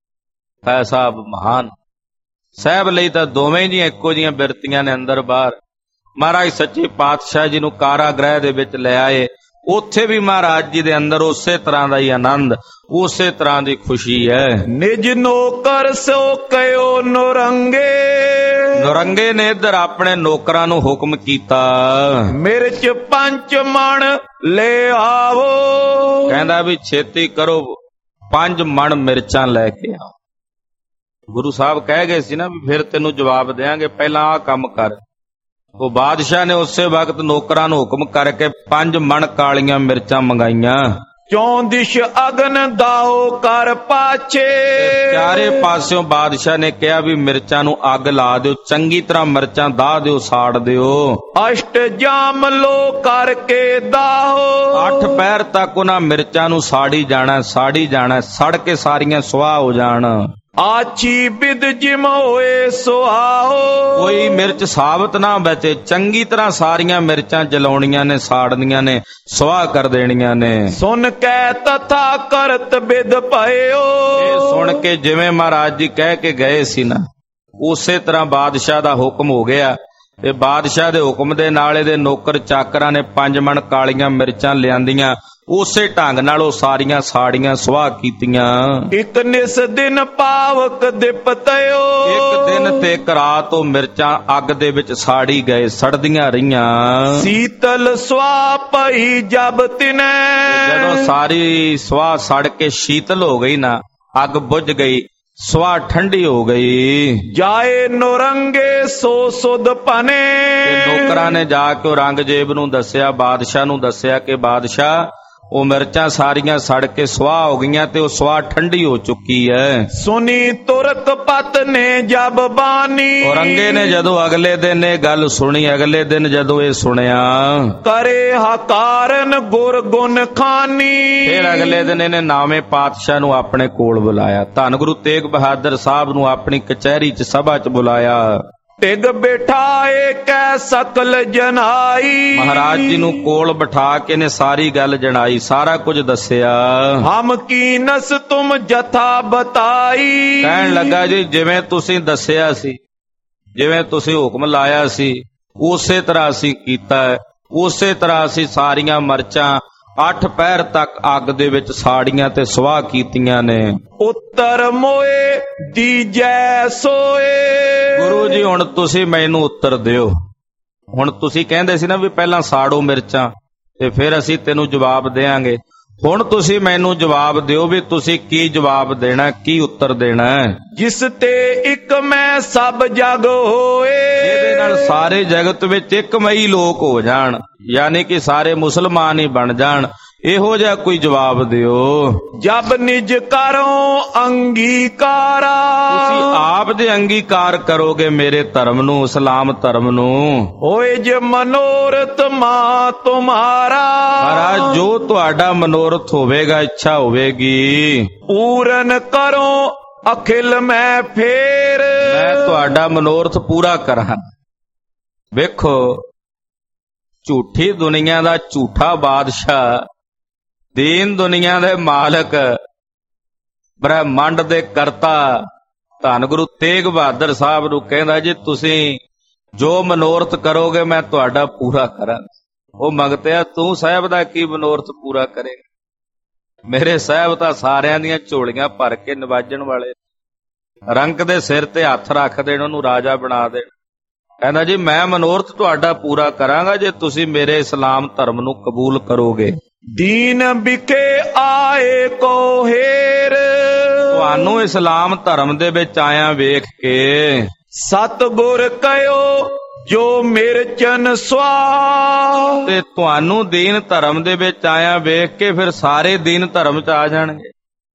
ਤੈਸਾ ਮਹਾਨ। ਸਾਹਿਬ ਲਈ ਤਾਂ ਦੋਵੇਂ ਜੀ ਇੱਕੋ ਜੀਆਂ ਬਿਰਤੀਆਂ ਨੇ, ਅੰਦਰ ਬਾਹਰ। ਮਹਾਰਾਜ ਸੱਚੇ ਪਾਤਸ਼ਾਹ ਜੀ ਨੂੰ ਕਾਰਾਗ੍ਰਹਿ ਦੇ ਵਿੱਚ ਲੈ ਆਏ। ਉੱਥੇ ਵੀ ਮਹਾਰਾਜ ਜੀ ਦੇ ਅੰਦਰ ਉਸੇ ਤਰ੍ਹਾਂ ਦਾ ਹੀ ਆਨੰਦ, ਉਸੇ ਤਰ੍ਹਾਂ ਦੀ ਖੁਸ਼ੀ ਹੈ। ਨਿਜ ਨੌਕਰ ਸੋ ਕਹਿਓ ਨੁਰੰਗੇ। ਨੁਰੰਗੇ ਨੇ ਇੱਧਰ ਆਪਣੇ ਨੌਕਰਾਂ ਨੂੰ ਹੁਕਮ ਕੀਤਾ, ਮਿਰਚ ਪੰਜ ਮਣ ਲੈ ਆਵੋ। ਕਹਿੰਦਾ ਵੀ ਛੇਤੀ ਕਰੋ, ਪੰਜ ਮਣ ਮਿਰਚਾਂ ਲੈ ਕੇ ਆਓ। ਗੁਰੂ ਸਾਹਿਬ ਕਹਿ ਗਏ ਸੀ ਨਾ ਵੀ ਫਿਰ ਤੈਨੂੰ ਜਵਾਬ ਦੇਾਂਗੇ, ਪਹਿਲਾਂ ਆਹ ਕੰਮ ਕਰ। ਉਹ ਬਾਦਸ਼ਾਹ ਨੇ ਉਸੇ ਵਕਤ ਨੌਕਰਾਂ ਨੂੰ ਹੁਕਮ ਕਰਕੇ ਪੰਜ ਮਣ ਕਾਲੀਆਂ ਮਿਰਚਾਂ ਮੰਗਾਈਆਂ। ਚੌਂ ਦਿਸ਼ ਅਗਨ ਦਾਓ ਕਰ ਪਾਛੇ। ਚਾਰੇ ਪਾਸਿਓਂ ਬਾਦਸ਼ਾਹ ਨੇ ਕਿਹਾ ਵੀ ਮਿਰਚਾਂ ਨੂੰ ਅੱਗ ਲਾ ਦਿਓ, ਚੰਗੀ ਤਰ੍ਹਾਂ ਮਿਰਚਾਂ ਦਾਹ ਦਿਓ, ਸਾੜ ਦਿਓ। ਅਸ਼ਟ ਜਾਮ ਲੋ ਕਰਕੇ ਦਾਹੋ। ਅੱਠ ਪਹਿਰ ਤੱਕ ਉਹਨਾਂ ਮਿਰਚਾਂ ਨੂੰ ਸਾੜੀ ਜਾਣਾ, ਸਾੜੀ ਜਾਣਾ, ਸੜ ਕੇ ਸਾਰੀਆਂ ਸੁਆਹ ਹੋ ਜਾਣ। ਆਛੀ ਬਿਦ ਜਿਮ ਹੋਏ ਸੁਹਾਓ। ਕੋਈ ਮਿਰਚ ਸਾਬਤ ਨਾ ਬਚੇ, ਚੰਗੀ ਤਰ੍ਹਾਂ ਸਾਰੀਆਂ ਮਿਰਚਾਂ ਜਲਾਉਣੀਆਂ ਨੇ, ਸਾੜਨੀਆਂ ਨੇ, ਸੁਆਹ ਕਰ ਦੇਣੀਆਂ ਨੇ। ਸੁਣ ਕੇ ਤਥਾ ਕਰਤ ਬਿਦ ਭਇਓ। ਇਹ ਸੁਣ ਕੇ ਜਿਵੇਂ ਮਹਾਰਾਜ ਜੀ ਕਹਿ ਕੇ ਗਏ ਸੀ ਨਾ, ਉਸੇ ਤਰ੍ਹਾਂ ਬਾਦਸ਼ਾਹ ਦਾ ਹੁਕਮ ਹੋ ਗਿਆ। ਤੇ ਬਾਦਸ਼ਾਹ ਦੇ ਹੁਕਮ ਦੇ ਨਾਲ ਇਹਦੇ ਨੌਕਰ ਚਾਕਰਾਂ ਨੇ ਪੰਜ ਮਣ ਕਾਲੀਆਂ ਮਿਰਚਾਂ ਲਿਆਂਦੀਆਂ। ਉਸੇ ਢੰਗ ਨਾਲ ਉਹ ਸਾਰੀਆਂ ਸਾੜੀਆਂ ਸੁਆਹ ਕੀਤੀਆਂ। ਇੱਕ ਨਿਸ ਦਿਨ ਪਾਵਕ ਦਿਪਤਿਓ, ਇੱਕ ਦਿਨ ਤੇ ਇੱਕ ਰਾਤ ਉਹ ਮਿਰਚਾਂ ਅੱਗ ਦੇ ਵਿੱਚ ਸਾੜੀ ਗਏ, ਸੜਦੀਆਂ ਰਹੀਆਂ। ਸੀਤਲ ਸੁਆਹ ਪਈ ਜਬ ਤਿਨੈ, ਜਦੋਂ ਸਾਰੀ ਸੁਆਹ ਸੜ ਕੇ ਸ਼ੀਤਲ ਹੋ ਗਈ ਨਾ, ਅੱਗ ਬੁਝ ਗਈ, ਸੁਆਹ ਠੰਡੀ ਹੋ ਗਈ। ਜਾਏ ਨੁਰੰਗੇ ਸੋ ਸੁਧ ਪਨੇ, ਤੇ ਨੌਕਰਾਂ ਨੇ ਜਾ ਕੇ ਉਹ ਰੰਗਜੇਬ ਨੂੰ ਦੱਸਿਆ, ਬਾਦਸ਼ਾਹ ਨੂੰ ਦੱਸਿਆ ਕਿ ਬਾਦਸ਼ਾਹ ਉਹ ਮਿਰਚਾਂ ਸਾਰੀਆਂ ਸੜ ਕੇ ਸੁਆਹ ਹੋ ਗਈਆਂ ਤੇ ਉਹ ਸੁਆਹ ਠੰਡੀ ਹੋ ਚੁੱਕੀ ਹੈ। ਸੁਨੀ ਤੁਰਕ ਪਤ ਨੇ ਜਬ ਬਾਨੀ, ਔਰੰਗੇ ਨੇ ਜਦੋਂ ਅਗਲੇ ਦਿਨ ਇਹ ਗੱਲ ਸੁਣੀ, ਅਗਲੇ ਦਿਨ ਜਦੋਂ ਇਹ ਸੁਣਿਆ, ਕਰੇ ਹਕਾਰਨ ਗੁਰ ਗੁਣ ਖਾਨੀ, ਫਿਰ ਅਗਲੇ ਦਿਨ ਇਹਨੇ ਨਾਵੇਂ ਪਾਤਸ਼ਾਹ ਨੂੰ ਆਪਣੇ ਕੋਲ ਬੁਲਾਇਆ। ਧੰਨ ਗੁਰੂ ਤੇਗ ਬਹਾਦਰ ਸਾਹਿਬ ਨੂੰ ਆਪਣੀ ਕਚਹਿਰੀ 'ਚ ਸਭਾ 'ਚ ਬੁਲਾਇਆ। ਤਿਗ ਬਿਠਾਏ ਕੈ ਸਕਲ ਜਨਾਈ, ਮਹਾਰਾਜ ਜੀ ਨੂੰ ਕੋਲ ਬਿਠਾ ਕੇ ਨੇ ਸਾਰੀ ਗੱਲ ਜਣਾਈ, ਸਾਰਾ ਕੁਝ ਦੱਸਿਆ। ਹਮ ਕੀ ਨਸ ਤੁਮ ਜਥਾ ਬਤਾਈ, ਕਹਿਣ ਲੱਗਾ ਜੀ ਜਿਵੇਂ ਤੁਸੀਂ ਦੱਸਿਆ ਸੀ, ਜਿਵੇਂ ਤੁਸੀਂ ਹੁਕਮ ਲਾਇਆ ਸੀ, ਉਸੇ ਤਰ੍ਹਾਂ ਅਸੀਂ ਕੀਤਾ ਹੈ। ਉਸੇ ਤਰ੍ਹਾਂ ਅਸੀਂ ਸਾਰੀਆਂ ਮਿਰਚਾਂ ਅੱਠ ਪਹਿਰ ਤੱਕ ਅੱਗ ਦੇ ਵਿੱਚ ਸਾੜੀਆਂ ਤੇ ਸੁਆਹ ਕੀਤੀਆਂ ਨੇ। ਉੱਤਰ ਮੋਏ ਦੀਜੈ ਸੋਏ, ਗੁਰੂ ਜੀ ਹੁਣ ਤੁਸੀਂ ਮੈਨੂੰ ਉੱਤਰ ਦਿਓ। ਹੁਣ ਤੁਸੀਂ ਕਹਿੰਦੇ ਸੀ ਨਾ ਵੀ ਪਹਿਲਾਂ ਸਾੜੋ ਮਿਰਚਾਂ ਤੇ ਫਿਰ ਅਸੀਂ ਤੈਨੂੰ ਜਵਾਬ ਦੇਵਾਂਗੇ। ਹੁਣ ਤੁਸੀਂ ਮੈਨੂੰ ਜਵਾਬ ਦਿਓ ਵੀ ਤੁਸੀਂ ਕੀ ਜਵਾਬ ਦੇਣਾ, ਕੀ ਉੱਤਰ ਦੇਣਾ। ਜਿਸ ਤੇ ਇੱਕ ਮੈਂ ਸਭ ਜਗ ਹੋਏ, ਇਹਦੇ ਨਾਲ ਸਾਰੇ ਜਗਤ ਵਿੱਚ ਇੱਕਮਈ ਲੋਕ ਹੋ ਜਾਣ, ਯਾਨੀ ਕਿ ਸਾਰੇ ਮੁਸਲਮਾਨ ਹੀ ਬਣ ਜਾਣ। ਇਹੋ ਜਿਹਾ ਕੋਈ ਜਵਾਬ ਦਿਓ। ਜਬ ਨਿਜ ਕਰੋ ਅੰਗੀਕਾਰਾ, ਤੁਸੀਂ ਆਪ ਦੇ ਅੰਗੀਕਾਰ ਕਰੋਗੇ ਮੇਰੇ ਧਰਮ ਨੂੰ, ਇਸਲਾਮ ਧਰਮ ਨੂੰ। ਹੋਏ ਜੇ ਮਨੋਰਥ ਮਾ ਤੁਮਾਰਾ, ਮਹਾਰਾਜ ਜੋ ਤੁਹਾਡਾ ਮਨੋਰਥ ਹੋਵੇਗਾ, ਇੱਛਾ ਹੋਵੇਗੀ, ਪੂਰਨ ਕਰੋ ਅਖਿਲ ਮੈਂ ਫੇਰ, ਮੈਂ ਤੁਹਾਡਾ ਮਨੋਰਥ ਪੂਰਾ ਕਰਾਂ। ਵੇਖੋ, ਝੂਠੀ ਦੁਨੀਆ ਦਾ ਝੂਠਾ ਬਾਦਸ਼ਾਹ, ਦੀਨ ਦੁਨੀਆ ਦੇ ਮਾਲਕ, ਬ੍ਰਹਮੰਡ ਦੇ ਕਰਤਾ ਧੰਨ ਗੁਰੂ ਤੇਗ ਬਹਾਦਰ ਸਾਹਿਬ ਨੂੰ ਕਹਿੰਦਾ ਜੀ ਤੁਸੀਂ ਜੋ ਮਨੋਰਥ ਕਰੋਗੇ ਮੈਂ ਤੁਹਾਡਾ ਪੂਰਾ ਕਰਾਂਗਾ। ਉਹ ਮੰਗਤਿਆ ਤੂੰ ਸਾਹਿਬ ਦਾ ਕੀ ਮਨੋਰਥ ਪੂਰਾ ਕਰੇਗਾ? ਮੇਰੇ ਸਾਹਿਬ ਤਾਂ ਸਾਰਿਆਂ ਦੀਆਂ ਝੋਲੀਆਂ ਭਰ ਕੇ ਨਿਵਾਜਣ ਵਾਲੇ, ਰੰਕ ਦੇ ਸਿਰ ਤੇ ਹੱਥ ਰੱਖ ਦੇਣ, ਉਹਨੂੰ ਰਾਜਾ ਬਣਾ ਦੇਣ। ਕਹਿੰਦਾ ਜੀ ਮੈਂ ਮਨੋਰਥ ਤੁਹਾਡਾ ਪੂਰਾ ਕਰਾਂਗਾ ਜੇ ਤੁਸੀਂ ਮੇਰੇ ਇਸਲਾਮ ਧਰਮ ਨੂੰ ਕਬੂਲ ਕਰੋਗੇ। ਦੀਨ ਬਿਕੇ ਆਏ ਕੋ ਹੇਰ, ਤੁਹਾਨੂੰ ਇਸਲਾਮ ਧਰਮ ਦੇ ਵਿੱਚ ਆਇਆ ਵੇਖ ਕੇ ਸਤਿਗੁਰ ਕਹਿਓ ਜੋ ਮਿਰਚਨ ਸੁਆਹ, ਤੇ ਤੁਹਾਨੂੰ ਦੀਨ ਧਰਮ ਦੇ ਵਿੱਚ ਆਇਆ ਵੇਖ ਕੇ ਫਿਰ ਸਾਰੇ ਦੀਨ ਧਰਮ ਚ ਆ ਜਾਣਗੇ।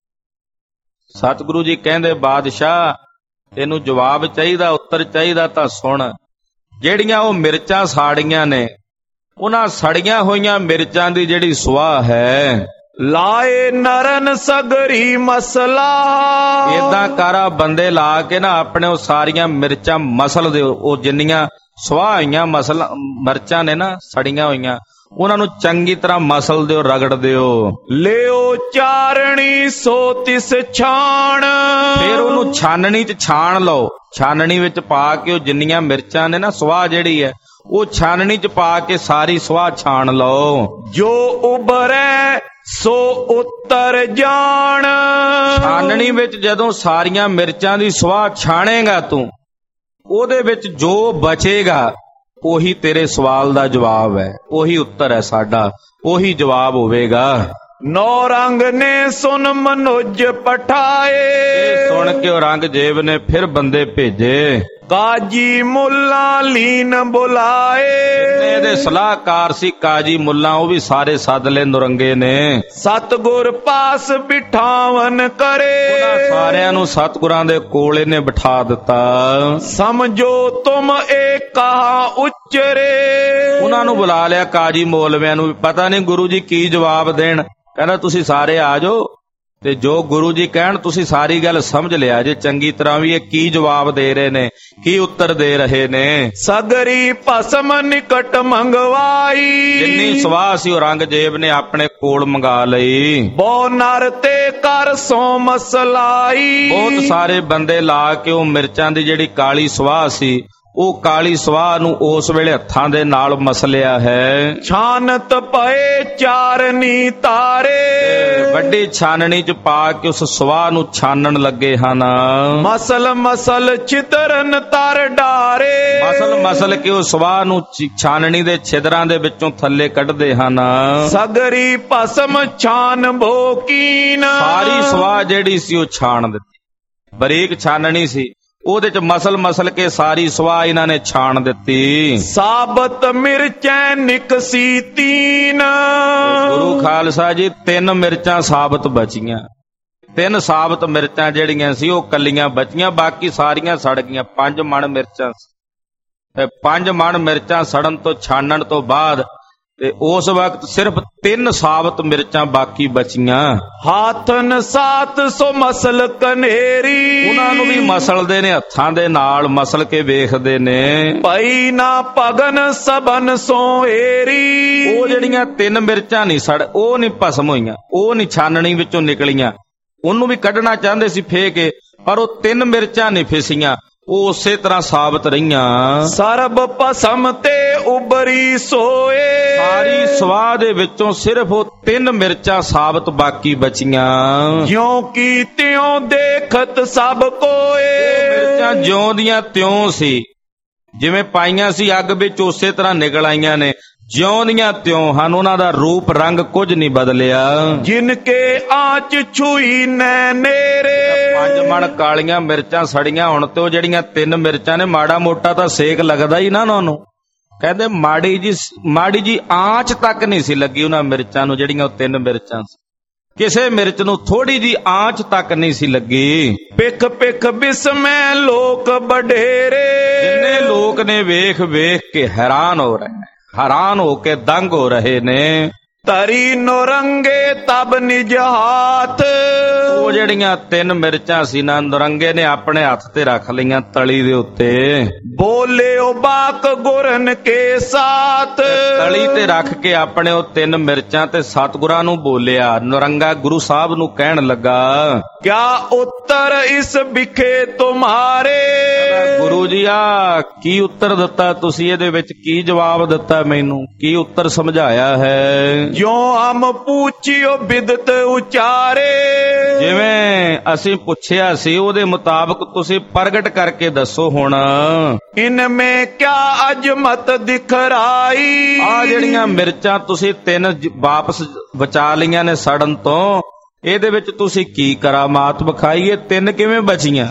ਸਤਿਗੁਰੂ ਜੀ ਕਹਿੰਦੇ ਬਾਦਸ਼ਾਹ ਤੈਨੂੰ ਜਵਾਬ ਚਾਹੀਦਾ, ਉੱਤਰ ਚਾਹੀਦਾ ਤਾਂ ਸੁਣ। ਜਿਹੜੀਆਂ ਉਹ ਮਿਰਚਾਂ ਸਾੜੀਆਂ ਨੇ, ਉਹਨਾਂ ਸੜੀਆਂ ਹੋਈਆਂ ਮਿਰਚਾਂ ਦੀ ਜਿਹੜੀ ਸੁਆਹ ਹੈ, ਲਾਏ ਨਰਨ ਸਗਰੀ ਮਸਲਾ, ਏਦਾਂ ਕਾਰਾ ਬੰਦੇ ਲਾ ਕੇ ਨਾ ਆਪਣੇ ਉਹ ਸਾਰੀਆਂ ਮਿਰਚਾਂ ਮਸਲ ਦਿਓ। ਉਹ ਜਿੰਨੀਆਂ ਸੁਆਹ ਹੋਈਆਂ ਮਸਲ ਮਿਰਚਾਂ ਨੇ ਨਾ ਸੜੀਆਂ ਹੋਈਆਂ, ਉਹਨਾਂ ਨੂੰ ਚੰਗੀ ਤਰ੍ਹਾਂ ਮਸਲ ਦਿਓ, ਰਗੜ ਦਿਓ। ਲਿਓ ਚਾਰਣੀ ਸੋ ਤਿਸ ਛਾਣ, ਫਿਰ ਉਹਨੂੰ ਛਾਨਣੀ ਚ ਛਾਣ ਲਓ। ਛਾਨਣੀ ਵਿੱਚ ਪਾ ਕੇ ਉਹ ਜਿੰਨੀਆਂ ਮਿਰਚਾਂ ਨੇ ਨਾ, ਸੁਆਹ ਜਿਹੜੀ ਹੈ ਉਹ ਛਾਨਣੀ ਚ ਪਾ ਕੇ ਸਾਰੀ ਸੁਆਹ ਛਾਣ ਲਓ। ਜੋ ਉਬਰੈ ਸੋ ਉੱਤਰ ਜਾਣ, ਛਾਨਣੀ ਵਿੱਚ ਜਦੋਂ ਸਾਰੀਆਂ ਮਿਰਚਾਂ ਦੀ ਸੁਆਹ ਛਾਣੇਗਾ ਤੂੰ, ਉਹਦੇ ਵਿੱਚ ਜੋ ਬਚੇਗਾ ਉਹੀ ਤੇਰੇ ਸਵਾਲ ਦਾ ਜਵਾਬ ਹੈ, ਉਹੀ ਉੱਤਰ ਹੈ ਸਾਡਾ, ਉਹੀ ਜਵਾਬ ਹੋਵੇਗਾ। ਨੌ ਰੰਗ ਨੇ ਸੁਨ ਮਨੁਜ ਪਠਾਏ, ਇਹ ਸੁਣ ਕੇ ਔਰੰਗਜ਼ੇਬ ਨੇ ਫਿਰ ਬੰਦੇ ਭੇਜੇ। ਕਾਜੀ ਮੁੱਲਾ ਲੀਨ ਬੁਲਾਏ, ਇਹਦੇ ਸਲਾਹਕਾਰ ਸੀ ਕਾਜੀ ਮੁੱਲਾ, ਉਹ ਵੀ ਸਾਰੇ ਸੱਦ ਲੈ ਨੁਰੰਗੇ ਨੇ। ਸਤਿਗੁਰ ਪਾਸ ਬਿਠਾਵਨ ਕਰੇ, ਉਹਨਾਂ ਸਾਰਿਆਂ ਨੂੰ ਸਤਿਗੁਰਾਂ ਦੇ ਕੋਲ ਇਹਨੇ ਬਿਠਾ ਦਿੱਤਾ। ਸਮਝੋ ਤੁਮ ਇਹ ਕਹਾ ਉਚਰੇ, ਉਹਨਾਂ ਨੂੰ ਬੁਲਾ ਲਿਆ ਕਾਜੀ ਮੌਲਵੀਆਂ ਨੂੰ, ਪਤਾ ਨਹੀਂ ਗੁਰੂ ਜੀ ਕੀ ਜਵਾਬ ਦੇਣ। ਕਹਿੰਦਾ ਤੁਸੀਂ ਸਾਰੇ ਆ ਜਾਓ ਤੇ ਜੋ ਗੁਰੂ ਜੀ ਕਹਿਣ ਤੁਸੀਂ ਸਾਰੀ ਗੱਲ ਸਮਝ ਲਿਆ ਜੇ ਚੰਗੀ ਤਰ੍ਹਾਂ ਵੀ ਇਹ ਕੀ ਜਵਾਬ ਦੇ ਰਹੇ ਨੇ, ਕੀ ਉੱਤਰ ਦੇ ਰਹੇ ਨੇ। ਸਗਰੀ ਭਸਮ ਨਿਕਟ ਮੰਗਵਾਈ, ਜਿੰਨੀ ਸਵਾਹ ਸੀ ਔਰੰਗਜ਼ੇਬ ਨੇ ਆਪਣੇ ਕੋਲ ਮੰਗਾ ਲਈ। ਬਹੁ ਨਰ ਤੇ ਕਰ ਸੋ ਮਸਲਾਈ, ਬਹੁਤ ਸਾਰੇ ਬੰਦੇ ਲਾ ਕੇ ਉਹ ਮਿਰਚਾਂ ਦੀ ਜਿਹੜੀ ਕਾਲੀ ਸਵਾਹ ਸੀ ਉਹ ਕਾਲੀ ਸਵਾਹ ਨੂੰ ਉਸ ਵੇਲੇ ਹੱਥਾਂ ਦੇ ਨਾਲ ਮਸਲਿਆ ਹੈ। ਛਾਨਤ ਪਏ ਚਾਰਨੀ ਤਾਰੇ, ਵੱਡੀ ਛਾਨਣੀ ਚ ਪਾ ਕੇ ਉਸ ਸਵਾਹ ਨੂੰ ਛਾਨਣ ਲੱਗੇ ਹਨ। ਮਸਲ ਮਸਲ ਛਿਦਰਨ ਤਰ ਡਾਰੇ, ਮਸਲ ਮਸਲ ਕੇ ਉਹ ਸਵਾਹ ਨੂੰ ਛਾਨਣੀ ਦੇ ਛਿਦਰਾਂ ਦੇ ਵਿੱਚੋਂ ਥੱਲੇ ਕੱਢਦੇ ਹਨ। ਸਗਰੀ ਭਸਮ ਛਾਨ ਭੋਕੀਨ, ਸਾਰੀ ਸਵਾਹ ਜਿਹੜੀ ਸੀ ਉਹ ਛਾਣ ਦਿੱਤੀ। ਬਰੀਕ ਛਾਨਣੀ ਸੀ, ਉਹਦੇ ਚ ਮਸਲ ਮਸਲ ਕੇ ਸਾਰੀ ਸਵਾਹ ਇਹਨਾਂ ਨੇ ਛਾਣ ਦਿੱਤੀ। ਸਾਬਤ ਮਿਰਚਾਂ ਨਿਕਸੀ ਤੀਨ, ਗੁਰੂ ਖਾਲਸਾ ਜੀ ਤਿੰਨ ਮਿਰਚਾਂ ਸਾਬਤ ਬਚੀਆਂ। ਤਿੰਨ ਸਾਬਤ ਮਿਰਚਾਂ ਜਿਹੜੀਆਂ ਸੀ ਉਹ ਕੱਲੀਆਂ ਬਚੀਆਂ, ਬਾਕੀ ਸਾਰੀਆਂ ਸੜ ਗਈਆਂ। ਪੰਜ ਮਣ ਮਿਰਚਾਂ, ਪੰਜ ਮਣ ਮਿਰਚਾਂ ਸੜਨ ਤੋਂ ਛਾਣਨ ਤੋਂ ਬਾਅਦ ਤੇ ਉਸ ਵਕਤ ਸਿਰਫ ਤਿੰਨ ਸਾਬਤ ਮਿਰਚਾਂ ਬਾਕੀ ਬਚੀਆਂ। ਹਾਥਨ ਸਾਤ ਸੋ ਮਸਲ ਕਨੇਰੀ, ਉਹਨਾਂ ਨੂੰ ਵੀ ਮਸਲਦੇ ਨੇ, ਹੱਥਾਂ ਦੇ ਨਾਲ ਮਸਲ ਕੇ ਵੇਖਦੇ ਨੇ। ਪਈ ਨਾ ਪਗਨ ਸਬਨ ਸੋ ਏਰੀ, ਉਹ ਜਿਹੜੀਆਂ ਤਿੰਨ ਮਿਰਚਾਂ ਨਹੀਂ ਸੜ, ਉਹ ਨਹੀਂ ਭਸਮ ਹੋਈਆਂ, ਉਹ ਨਹੀਂ ਛਾਨਣੀ ਵਿੱਚੋਂ ਨਿਕਲੀਆਂ। ਉਹਨੂੰ ਵੀ ਕੱਢਣਾ ਚਾਹੁੰਦੇ ਸੀ ਫੇਕ ਕੇ, ਪਰ ਉਹ ਤਿੰਨ ਮਿਰਚਾਂ ਨਹੀਂ ਫਿਸੀਆਂ, ਉਹ ਉਸੇ ਤਰ੍ਹਾਂ ਸਾਬਤ ਰਹੀਆਂ। ਸਰਬ ਭਸਮ ਤੇ ਉਬਰੀ ਸੋਏ, ਸਾਰੀ ਸਵਾਹ ਦੇ ਵਿੱਚੋਂ ਸਿਰਫ ਉਹ ਤਿੰਨ ਮਿਰਚਾਂ ਸਾਬਤ ਬਾਕੀ ਬਚੀਆਂ। ਜਿਉਂ ਕੀ ਤਿਉਂ ਦੇਖਤ ਸਭ ਕੋਏ, ਮਿਰਚਾਂ ਜਿਉਂ ਦੀਆਂ ਤਿਉਂ ਸੀ, ਜਿਵੇਂ ਪਾਈਆਂ ਸੀ ਅੱਗ ਵਿੱਚ ਉਸੇ ਤਰ੍ਹਾਂ ਨਿਕਲ ਆਈਆਂ ਨੇ। ਜਿਉਂ ਦੀਆਂ ਤਿਉਂ ਹਨ, ਉਹਨਾਂ ਦਾ ਰੂਪ ਰੰਗ ਕੁਝ ਨਹੀਂ ਬਦਲਿਆ। ਜਿਨ ਕੇ ਆਂਚ ਛੂਈ ਨੈ ਨੇਰੇ, ਪੰਜ ਮਣ ਕਾਲੀਆਂ ਮਿਰਚਾਂ ਸੜੀਆਂ ਹੁਣ ਤੇ ਉਹ ਜਿਹੜੀਆਂ ਤਿੰਨ ਮਿਰਚਾਂ ਨੇ ਮਾੜਾ ਮੋਟਾ ਤਾਂ ਸੇਕ ਲੱਗਦਾ ਹੀ ਨਾ ਉਹਨਾਂ ਨੂੰ। ਕਹਿੰਦੇ ਮਾੜੀ ਜੀ ਮਾੜੀ ਜੀ ਆਂਚ ਤੱਕ ਨਹੀਂ ਸੀ ਲੱਗੀ ਉਹਨਾਂ ਮਿਰਚਾਂ ਨੂੰ, ਜਿਹੜੀਆਂ ਉਹ ਤਿੰਨ ਮਿਰਚਾਂ ਸੀ। ਕਿਸੇ ਮਿਰਚ ਨੂੰ ਥੋੜੀ ਜੀ ਆਂਚ ਤੱਕ ਨਹੀਂ ਸੀ ਲੱਗੀ। ਪਿੱਖ ਪਿੱਖ ਬਿਸਮੈ ਲੋਕ ਬਡੇਰੇ, ਜਿੰਨੇ ਲੋਕ ਨੇ ਵੇਖ ਵੇਖ ਕੇ ਹੈਰਾਨ ਹੋ ਰਹੇ ਨੇ, ਹੈਰਾਨ ਹੋ ਕੇ ਦੰਗ ਹੋ ਰਹੇ ਨੇ। ਤਰੀ ਨੌਰੰਗੇ ਤਬ ਨਿਜ ਹਾਥ, ਉਹ ਜਿਹੜੀਆਂ ਤਿੰਨ ਮਿਰਚਾਂ ਸੀ ਨਾ, ਨੌਰੰਗੇ ਨੇ ਆਪਣੇ ਹੱਥ ਤੇ ਰੱਖ ਲਈਆਂ ਤਲੀ ਦੇ ਉੱਤੇ। ਬੋਲੇ ਉਹ ਬਾਕ ਗੁਰਨ ਕੇ ਸਾਥ, ਤਲੀ ਤੇ ਰੱਖ ਕੇ ਆਪਣੇ ਉਹ ਤਿੰਨ ਮਿਰਚਾਂ ਤੇ ਸਤਿਗੁਰਾਂ ਨੂੰ ਬੋਲਿਆ। ਨੌਰੰਗਾ ਗੁਰੂ ਸਾਹਿਬ ਨੂੰ ਕਹਿਣ ਲੱਗਾ, ਕਿਆ ਉੱਤਰ ਇਸ ਵਿਖੇ ਤੁਮਾਰੇ, ਗੁਰੂ ਜੀ ਆ ਕੀ ਉੱਤਰ ਦਿੱਤਾ ਤੁਸੀਂ, ਇਹਦੇ ਵਿੱਚ ਕੀ ਜਵਾਬ ਦਿੱਤਾ, ਮੈਨੂੰ ਕੀ ਉੱਤਰ ਸਮਝਾਇਆ ਹੈ। ਜਿਉਂ ਹਮ ਪੁੱਛਿਓ ਬਿਦਤ ਉਚਾਰੇ, ਜਿਵੇਂ ਅਸੀਂ ਪੁੱਛਿਆ ਸੀ ਉਹਦੇ ਮੁਤਾਬਕ ਤੁਸੀਂ ਪ੍ਰਗਟ ਕਰਕੇ ਦੱਸੋ। ਹੁਣ ਇਨਮੇ ਕਿਆ ਅਜਮਤ ਦਿਖਰਾਈ, ਆ ਜਿਹੜੀਆਂ ਮਿਰਚਾਂ ਤੁਸੀਂ ਤਿੰਨ ਵਾਪਸ ਬਚਾ ਲਈਆਂ ਨੇ ਸੜਨ ਤੋਂ, ਇਹਦੇ ਵਿੱਚ ਤੁਸੀਂ ਕੀ ਕਰਾਮਾਤ ਵਿਖਾਈ, ਇਹ ਤਿੰਨ ਕਿਵੇਂ ਬਚੀਆਂ।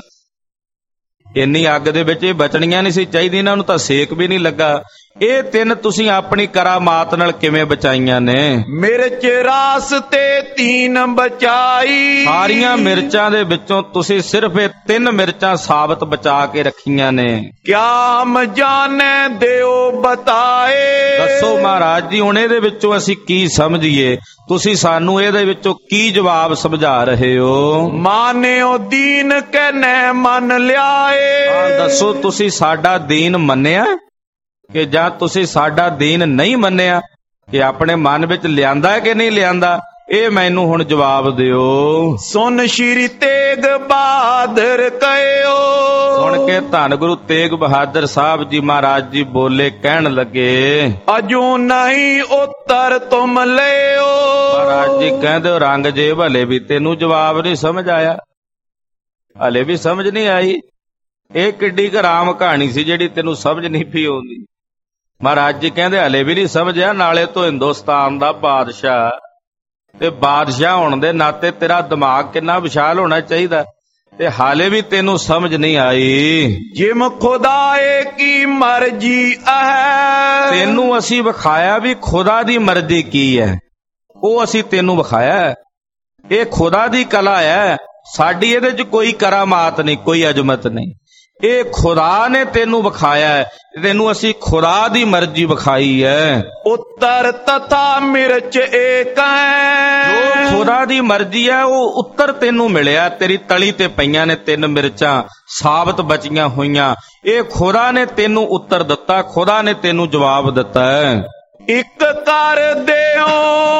ਇੰਨੀ ਅੱਗ ਦੇ ਵਿੱਚ ਇਹ ਬਚਣੀਆਂ ਨਹੀਂ ਸੀ ਚਾਹੀਦੀ, ਇਹਨਾਂ ਨੂੰ ਤਾਂ ਸੇਕ ਵੀ ਨਹੀਂ ਲੱਗਾ। ਇਹ ਤਿੰਨ ਤੁਸੀਂ ਆਪਣੀ ਕਰਾਮਾਤ ਨਾਲ ਕਿਵੇਂ ਬਚਾਈਆਂ ਨੇ। ਮਿਰਚ ਰਾਸ ਤੇ ਤੀਨ ਬਚਾਈ, ਸਾਰੀਆਂ ਮਿਰਚਾਂ ਦੇ ਵਿੱਚੋਂ ਤੁਸੀਂ ਸਿਰਫ ਇਹ ਤਿੰਨ ਮਿਰਚਾਂ ਸਾਬਤ ਬਚਾ ਕੇ ਰੱਖੀਆਂ ਨੇ। ਕਿਆ ਹਮ ਜਾਣੇ ਦਿਓ ਬਤਾਏ, ਦੱਸੋ ਮਹਾਰਾਜ ਜੀ ਹੁਣ ਇਹਦੇ ਵਿੱਚੋਂ ਅਸੀਂ ਕੀ ਸਮਝੀਏ, ਤੁਸੀਂ ਸਾਨੂੰ ਇਹਦੇ ਵਿੱਚੋਂ ਕੀ ਜਵਾਬ ਸਮਝਾ ਰਹੇ ਹੋ। ਮਾਨਿਓ ਦੀਨ ਕਹਿਨੇ ਮੰਨ ਲਿਆਏ, ਹਾਂ ਦੱਸੋ ਤੁਸੀਂ ਸਾਡਾ ਦੀਨ ਮੰਨਿਆ ਕਿ ਜਾਂ ਤੁਸੀਂ ਸਾਡਾ ਦੀਨ ਨਹੀਂ ਮੰਨਿਆ, ਕਿ ਆਪਣੇ ਮਨ ਵਿੱਚ ਲਿਆਂਦਾ ਕਿ ਨਹੀਂ ਲਿਆਂਦਾ, ਇਹ ਮੈਨੂੰ ਹੁਣ ਜਵਾਬ ਦਿਓ। ਸੁਨ ਸ਼੍ਰੀ ਤੇਗ ਬਹਾਦਰ ਕਹਿਓ, ਸੁਣ ਕੇ ਧੰਨ ਗੁਰੂ ਤੇਗ ਬਹਾਦਰ ਸਾਹਿਬ ਜੀ ਮਹਾਰਾਜ ਜੀ ਬੋਲੇ, ਕਹਿਣ ਲੱਗੇ, ਅਜੂ ਨਹੀਂ ਉੱਤਰ ਤੁਮ ਲਿਓ। ਮਹਾਰਾਜ ਜੀ ਕਹਿੰਦੇ ਰੰਗ ਜੇ ਭਲੇ ਵੀ ਤੈਨੂੰ ਜਵਾਬ ਨਹੀਂ ਸਮਝ ਆਇਆ, ਹਲੇ ਵੀ ਸਮਝ ਨਹੀਂ ਆਈ। ਇਹ ਕਿੱਡੀ ਕੁ ਰਾਮ ਕਹਾਣੀ ਸੀ ਜਿਹੜੀ ਤੈਨੂੰ ਸਮਝ ਨਹੀਂ ਪਈ ਆਉਂਦੀ। ਮਹਾਰਾਜ ਜੀ ਕਹਿੰਦੇ ਹਲੇ ਵੀ ਨਹੀਂ ਸਮਝਿਆ, ਨਾਲੇ ਤੋਂ ਹਿੰਦੁਸਤਾਨ ਦਾ ਬਾਦਸ਼ਾਹ ਤੇ ਬਾਦਸ਼ਾਹ ਹੋਣ ਦੇ ਨਾਤੇ ਤੇਰਾ ਦਿਮਾਗ ਕਿੰਨਾ ਵਿਸ਼ਾਲ ਹੋਣਾ ਚਾਹੀਦਾ, ਤੇ ਹਾਲੇ ਵੀ ਤੈਨੂੰ ਸਮਝ ਨਹੀਂ ਆਈ। ਜਿਮ ਖੁਦਾਏ ਕੀ ਮਰਜ਼ੀ ਹੈ, ਤੈਨੂੰ ਅਸੀਂ ਵਿਖਾਇਆ ਵੀ ਖੁਦਾ ਦੀ ਮਰਜ਼ੀ ਕੀ ਹੈ, ਉਹ ਅਸੀਂ ਤੈਨੂੰ ਵਿਖਾਇਆ। ਇਹ ਖੁਦਾ ਦੀ ਕਲਾ ਹੈ, ਸਾਡੀ ਇਹਦੇ 'ਚ ਕੋਈ ਕਰਾਮਾਤ ਨਹੀਂ, ਕੋਈ ਅਜਮਤ ਨਹੀਂ। ਇਹ ਖੁਦਾ ਨੇ ਤੈਨੂੰ ਵਿਖਾਇਆ ਹੈ, ਤੈਨੂੰ ਅਸੀਂ ਖੁਦਾ ਦੀ ਮਰਜ਼ੀ ਵਿਖਾਈ ਹੈ। ਉੱਤਰ ਤਥਾ ਮਿਰਚ ਏਕ ਹੈ, ਜੋ ਖੁਦਾ ਦੀ ਮਰਜ਼ੀ ਹੈ ਉਹ ਉੱਤਰ ਤੈਨੂੰ ਮਿਲਿਆ। ਤੇਰੀ ਤਲੀ ਤੇ ਪਈਆਂ ਨੇ ਤਿੰਨ ਮਿਰਚਾਂ ਸਾਬਤ ਬਚੀਆਂ ਹੋਈਆਂ, ਇਹ ਖੁਦਾ ਨੇ ਤੈਨੂੰ ਉੱਤਰ ਦਿੱਤਾ, ਖੁਦਾ ਨੇ ਤੈਨੂੰ ਜਵਾਬ ਦਿੱਤਾ ਹੈ। ਇੱਕ ਕਰ ਦਿਓ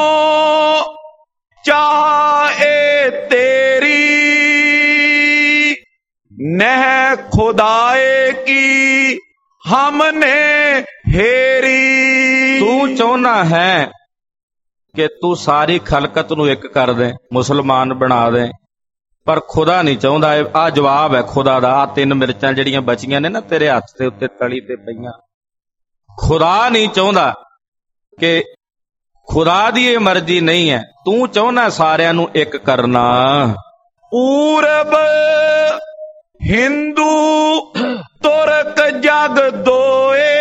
ਚਾਹੇ ਤੇਰੀ, ਨਹਿ ਖੁਦਾਏ ਕੀ हमने हेरी। तू चाਹੁੰਦਾ है कि तू सारी खलकत ਨੂੰ ਇੱਕ ਕਰ ਦੇ, ਮੁਸਲਮਾਨ ਬਣਾ ਦੇ, ਪਰ ਖੁਦਾ ਨਹੀਂ ਚਾਹੁੰਦਾ। ਆ ਜਵਾਬ ਹੈ ਖੁਦਾ ਦਾ। ਆ ਤਿੰਨ ਮਿਰਚਾਂ ਜਿਹੜੀਆਂ ਬਚੀਆਂ ਨੇ ਨਾ ਤੇਰੇ ਹੱਥ ਦੇ ਉੱਤੇ ਤਲੀ ਤੇ ਪਈਆਂ, ਖੁਦਾ ਨਹੀਂ ਚਾਹੁੰਦਾ ਕਿ ਖੁਦਾ ਦੀ ਇਹ ਮਰਜ਼ੀ ਨਹੀਂ ਹੈ। ਤੂੰ ਚਾਹੁੰਦਾ ਸਾਰਿਆਂ ਨੂੰ ਇੱਕ ਕਰਨਾ। पूरब हिंदू तुर्क जग दोए,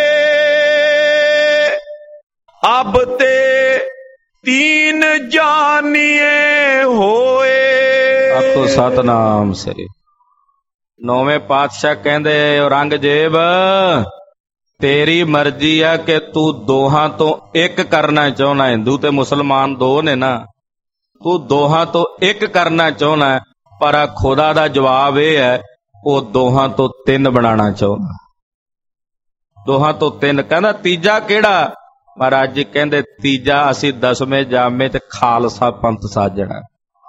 अब ते तीन जानिए होए। ਆਖੋ ਸਤਨਾਮ ਸ੍ਰੀ। ਨੌਵੇਂ ਪਾਤਸ਼ਾਹ ਕਹਿੰਦੇ ਔਰੰਗਜ਼ੇਬ ਤੇਰੀ ਮਰਜ਼ੀ ਆ ਕਿ ਤੂੰ ਦੋਹਾਂ ਤੋਂ ਇੱਕ ਕਰਨਾ ਚਾਹੁੰਦਾ। ਹਿੰਦੂ ਤੇ ਮੁਸਲਮਾਨ ਦੋ ਨੇ ਨਾ, ਤੂੰ ਦੋਹਾਂ ਤੋਂ ਇੱਕ ਕਰਨਾ ਚਾਹੁੰਦਾ, ਪਰ ਖੁਦਾ ਦਾ ਜਵਾਬ ਇਹ ਹੈ ਉਹ ਦੋਹਾਂ ਤੋਂ ਤਿੰਨ ਬਣਾਉਣਾ ਚਾਹੁੰਦਾ। ਦੋਹਾਂ ਤੋਂ ਤਿੰਨ ਕਹਿੰਦਾ। ਤੀਜਾ ਕਿਹੜਾ? ਮਹਾਰਾਜ ਜੀ ਕਹਿੰਦੇ ਤੀਜਾ ਅਸੀਂ ਦਸਵੇਂ ਜਾਮੇ ਤੇ ਖਾਲਸਾ ਪੰਥ ਸਾਜਣਾ।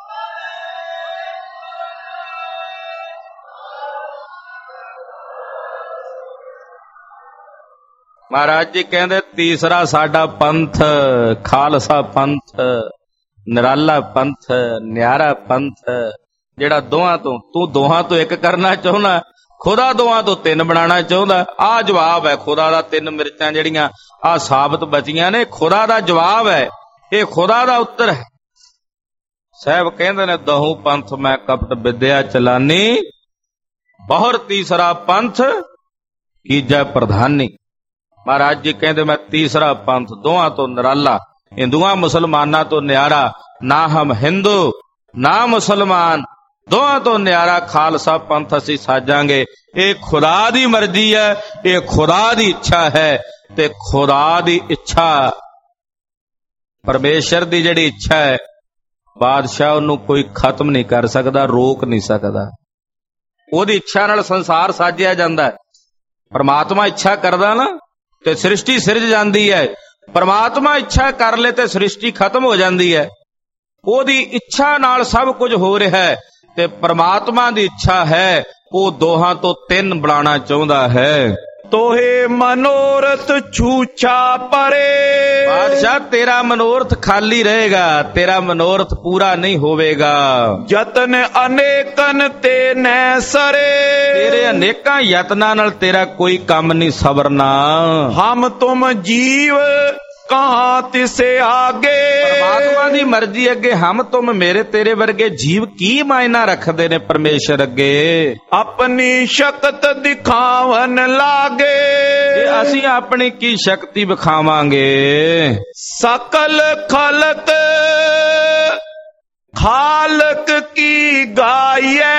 ਮਹਾਰਾਜ ਜੀ ਕਹਿੰਦੇ ਤੀਸਰਾ ਸਾਡਾ ਪੰਥ ਖਾਲਸਾ ਪੰਥ, ਨਿਰਾਲਾ ਪੰਥ, ਨਿਆਰਾ ਪੰਥ, ਜਿਹੜਾ ਦੋਹਾਂ ਤੋਂ, ਤੂੰ ਦੋਹਾਂ ਤੋਂ ਇੱਕ ਕਰਨਾ ਚਾਹੁੰਦਾ, ਖੁਦਾ ਦੋਹਾਂ ਤੋਂ ਤਿੰਨ ਬਣਾਉਣਾ ਚਾਹੁੰਦਾ। ਆਹ ਜਵਾਬ ਹੈ ਖੁਦਾ ਦਾ। ਤਿੰਨ ਮਿਰਚਾਂ ਜਿਹੜੀਆਂ ਆਹ ਸਾਬਤ ਬਚੀਆਂ ਨੇ, ਖੁਦਾ ਦਾ ਜਵਾਬ ਹੈ, ਇਹ ਖੁਦਾ ਦਾ ਉੱਤਰ ਹੈ। ਸਾਹਿਬ ਕਹਿੰਦੇ ਨੇ ਦਹੂ ਪੰਥ ਮੈਂ ਕਪਟ ਵਿਦਿਆ ਚਲਾਨੀ, ਬਹੁਰ ਤੀਸਰਾ ਪੰਥ ਕੀਜੈ ਪ੍ਰਧਾਨੀ। ਮਹਾਰਾਜ ਜੀ ਕਹਿੰਦੇ ਮੈਂ ਤੀਸਰਾ ਪੰਥ ਦੋਹਾਂ ਤੋਂ ਨਿਰਾਲਾ, ਹਿੰਦੂਆਂ ਮੁਸਲਮਾਨਾਂ ਤੋਂ ਨਿਆਰਾ, ਨਾ ਹਮ ਹਿੰਦੂ ਨਾ ਮੁਸਲਮਾਨ, ਦੋਹਾਂ ਤੋਂ ਨਿਆਰਾ ਖਾਲਸਾ ਪੰਥ ਅਸੀਂ ਸਾਜਾਂਗੇ। ਇਹ ਖੁਦਾ ਦੀ ਮਰਜ਼ੀ ਹੈ, ਇਹ ਖੁਦਾ ਦੀ ਇੱਛਾ ਹੈ, ਤੇ ਖੁਦਾ ਦੀ ਇੱਛਾ, ਪਰਮੇਸ਼ਰ ਦੀ ਜਿਹੜੀ ਇੱਛਾ ਹੈ, ਬਾਦਸ਼ਾਹ ਉਹਨੂੰ ਕੋਈ ਖਤਮ ਨਹੀਂ ਕਰ ਸਕਦਾ, ਰੋਕ ਨਹੀਂ ਸਕਦਾ। ਉਹਦੀ ਇੱਛਾ ਨਾਲ ਸੰਸਾਰ ਸਾਜਿਆ ਜਾਂਦਾ ਹੈ। ਪਰਮਾਤਮਾ ਇੱਛਾ ਕਰਦਾ ਨਾ ਤੇ ਸ੍ਰਿਸ਼ਟੀ ਸਿਰਜ ਜਾਂਦੀ ਹੈ। ਪਰਮਾਤਮਾ ਇੱਛਾ ਕਰ ਲੇ ਤੇ ਸ੍ਰਿਸ਼ਟੀ ਖਤਮ ਹੋ ਜਾਂਦੀ ਹੈ। ਉਹਦੀ ਇੱਛਾ ਨਾਲ ਸਭ ਕੁਝ ਹੋ ਰਿਹਾ ਹੈ, ਤੇ ਪਰਮਾਤਮਾ ਦੀ ਇੱਛਾ ਹੈ ਉਹ ਦੋਹਾਂ ਤੋਂ ਤਿੰਨ ਬਣਾਉਣਾ ਚਾਹੁੰਦਾ ਹੈ। ਤੋਹੇ ਮਨੋਰਥ ਛੂਛਾ ਪਰੇ। ਬਾਦਸ਼ਾਹ ਤੇਰਾ ਮਨੋਰਥ ਖਾਲੀ ਰਹੇਗਾ, ਤੇਰਾ ਮਨੋਰਥ ਪੂਰਾ ਨਹੀਂ ਹੋਵੇਗਾ। ਯਤਨ ਅਨੇਕਨ ਤੇ ਨੈ ਸਰੇ। ਤੇਰੇ ਅਨੇਕਾਂ ਯਤਨਾਂ ਨਾਲ ਤੇਰਾ ਕੋਈ ਕੰਮ ਨਹੀਂ ਸਵਰਨਾ। ਹਮ ਤੁਮ ਜੀਵ ਕਹਾਂ ਤਿਸੇ ਆਗੇ। ਪਰਮਾਤਮਾ ਦੀ ਮਰਜ਼ੀ ਅੱਗੇ ਹਮ ਤੁਮ ਮੇਰੇ ਤੇਰੇ ਵਰਗੇ ਜੀਵ ਕੀ ਮਾਇਨਾ ਰੱਖਦੇ ਨੇ ਪਰਮੇਸ਼ਰ ਅੱਗੇ। ਆਪਣੀ ਸ਼ਕਤ ਦਿਖਾਵਨ ਲਾਗੇ। ਜੇ ਅਸੀਂ ਆਪਣੀ ਕੀ ਸ਼ਕਤੀ ਵਿਖਾਵਾਂਗੇ। ਸਕਲ ਖਲਤ ਖਾਲਕ ਕੀ ਗਾਈਐ,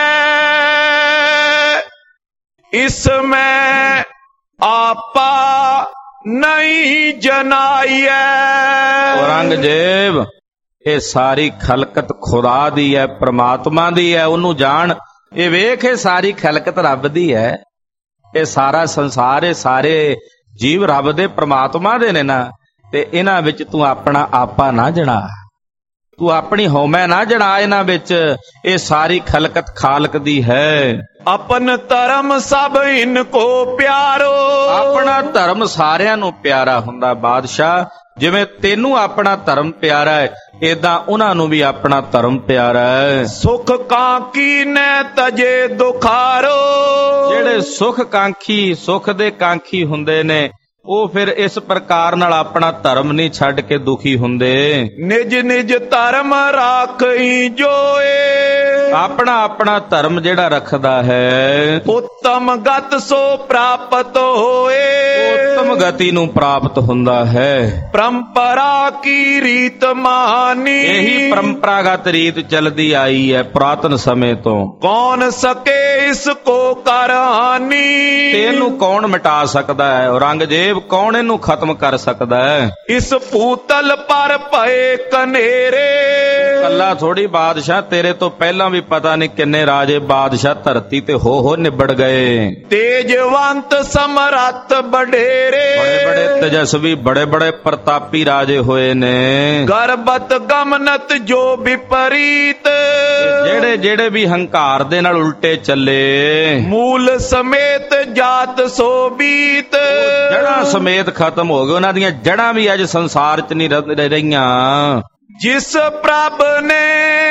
ਇਸਮੈਂ ਆਪਾ ਨਹੀਂ ਜਨਾਈਐ। ਔਰੰਗਜ਼ੇਬ ਇਹ ਸਾਰੀ ਖਲਕਤ ਖੁਦਾ ਦੀ ਹੈ, ਪ੍ਰਮਾਤਮਾ ਦੀ ਹੈ, ਉਹਨੂੰ ਜਾਣ। ਇਹ ਵੇਖ ਇਹ ਸਾਰੀ ਖਲਕਤ ਰੱਬ ਦੀ ਹੈ, ਇਹ ਸਾਰਾ ਸੰਸਾਰ, ਇਹ ਸਾਰੇ ਜੀਵ ਰੱਬ ਦੇ ਪ੍ਰਮਾਤਮਾ ਦੇ ਨੇ ਨਾ, ਤੇ ਇਹਨਾਂ ਵਿੱਚ ਤੂੰ ਆਪਣਾ ਆਪਾ ਨਾ ਜਣਾ, ਤੂੰ ਆਪਣੀ ਹਉਮੈ ਨਾ ਜਣਾ ਇਹਨਾਂ ਵਿੱਚ। ਇਹ ਸਾਰੀ ਖਲਕਤ ਖਾਲਕ ਦੀ ਹੈ। ਆਪਨ ਧਰਮ ਸਭ ਇਨਕੋ ਪਿਆਰੋ। ਆਪਣਾ ਧਰਮ ਸਾਰਿਆਂ ਨੂੰ ਪਿਆਰਾ ਹੁੰਦਾ ਬਾਦਸ਼ਾਹ। ਜਿਵੇਂ ਤੈਨੂੰ ਆਪਣਾ ਧਰਮ ਪਿਆਰਾ ਹੈ, ਏਦਾਂ ਉਹਨਾਂ ਨੂੰ ਵੀ ਆਪਣਾ ਧਰਮ ਪਿਆਰਾ ਹੈ। ਸੁਖ ਕਾਂਕੀ ਨੈ ਤਜੇ ਦੁਖਾਰੋ। ਜਿਹੜੇ ਸੁਖ ਕਾਂਖੀ, ਸੁਖ ਦੇ ਕਾਂਖੀ ਹੁੰਦੇ ਨੇ, ਉਹ ਫਿਰ ਇਸ ਪ੍ਰਕਾਰ ਨਾਲ ਆਪਣਾ ਧਰਮ ਨਹੀਂ ਛੱਡ ਕੇ ਦੁਖੀ ਹੁੰਦੇ। ਨਿਜ ਨਿਜ ਧਰਮ ਰਾਖਈ ਜੋਏ। ਆਪਣਾ ਆਪਣਾ ਧਰਮ ਜਿਹੜਾ ਰੱਖਦਾ ਹੈ, ਉੱਤਮ ਗਤ ਸੋ ਪ੍ਰਾਪਤ ਹੋਏ। ਉੱਤਮ ਗਤੀ ਨੂੰ ਪ੍ਰਾਪਤ ਹੁੰਦਾ ਹੈ। ਪਰੰਪਰਾ ਕੀ ਰੀਤ ਮਾਨੀ। ਇਹੀ ਪਰੰਪਰਾਗਤ ਰੀਤ ਚੱਲਦੀ ਆਈ ਹੈ ਪੁਰਾਤਨ ਸਮੇਂ ਤੋਂ। ਕੌਣ ਸਕੇ ਇਸ ਕੋ ਕਰ ਹਾਨੀ। ਇਹਨੂੰ ਕੌਣ ਮਿਟਾ ਸਕਦਾ ਹੈ। ਔਰੰਗਜ਼ੇਬ ਗੁਰਦੇਵ ਕੌਣ ਇਹਨੂੰ ਖਤਮ ਕਰ ਸਕਦਾ ਹੈ? ਇਸ ਭੂਤਲ ਪਰ ਭਏ ਕਨੇਰੇ। ਕੱਲਾ ਥੋੜੀ ਬਾਦਸ਼ਾਹ, ਤੇਰੇ ਤੋਂ ਪਹਿਲਾਂ ਵੀ ਪਤਾ ਨਹੀਂ ਕਿੰਨੇ ਰਾਜੇ ਬਾਦਸ਼ਾਹ ਧਰਤੀ ਤੇ ਹੋ ਹੋ ਨਿਬੜ ਗਏ। ਤੇਜਵੰਤ ਸਮਰੱਥ ਬਡੇਰੇ। ਬੜੇ ਬੜੇ ਤੇਜਸਵੀ, ਬੜੇ ਬੜੇ ਪ੍ਰਤਾਪੀ ਰਾਜੇ ਹੋਏ ਨੇ। ਗਰਬਤ ਗਮਨਤ ਜੋ ਵਿਪਰੀਤ। ਜਿਹੜੇ ਜਿਹੜੇ ਵੀ ਹੰਕਾਰ ਦੇ ਨਾਲ ਉਲਟੇ ਚੱਲੇ। ਮੂਲ ਸਮੇਤ ਜਾਤ ਸੋਬੀਤ। ਜੜਾਂ ਸਮੇਤ ਖਤਮ ਹੋ ਗਏ, ਉਹਨਾਂ ਦੀਆਂ ਜੜਾਂ ਵੀ ਅੱਜ ਸੰਸਾਰ 'ਚ ਨਹੀਂ ਰਹਿ ਰਹੀਆਂ। ਜਿਸ ਪ੍ਰਭ ਨੇ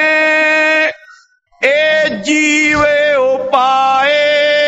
ਇਹ ਜੀਵੇ ਉਪਾਏ,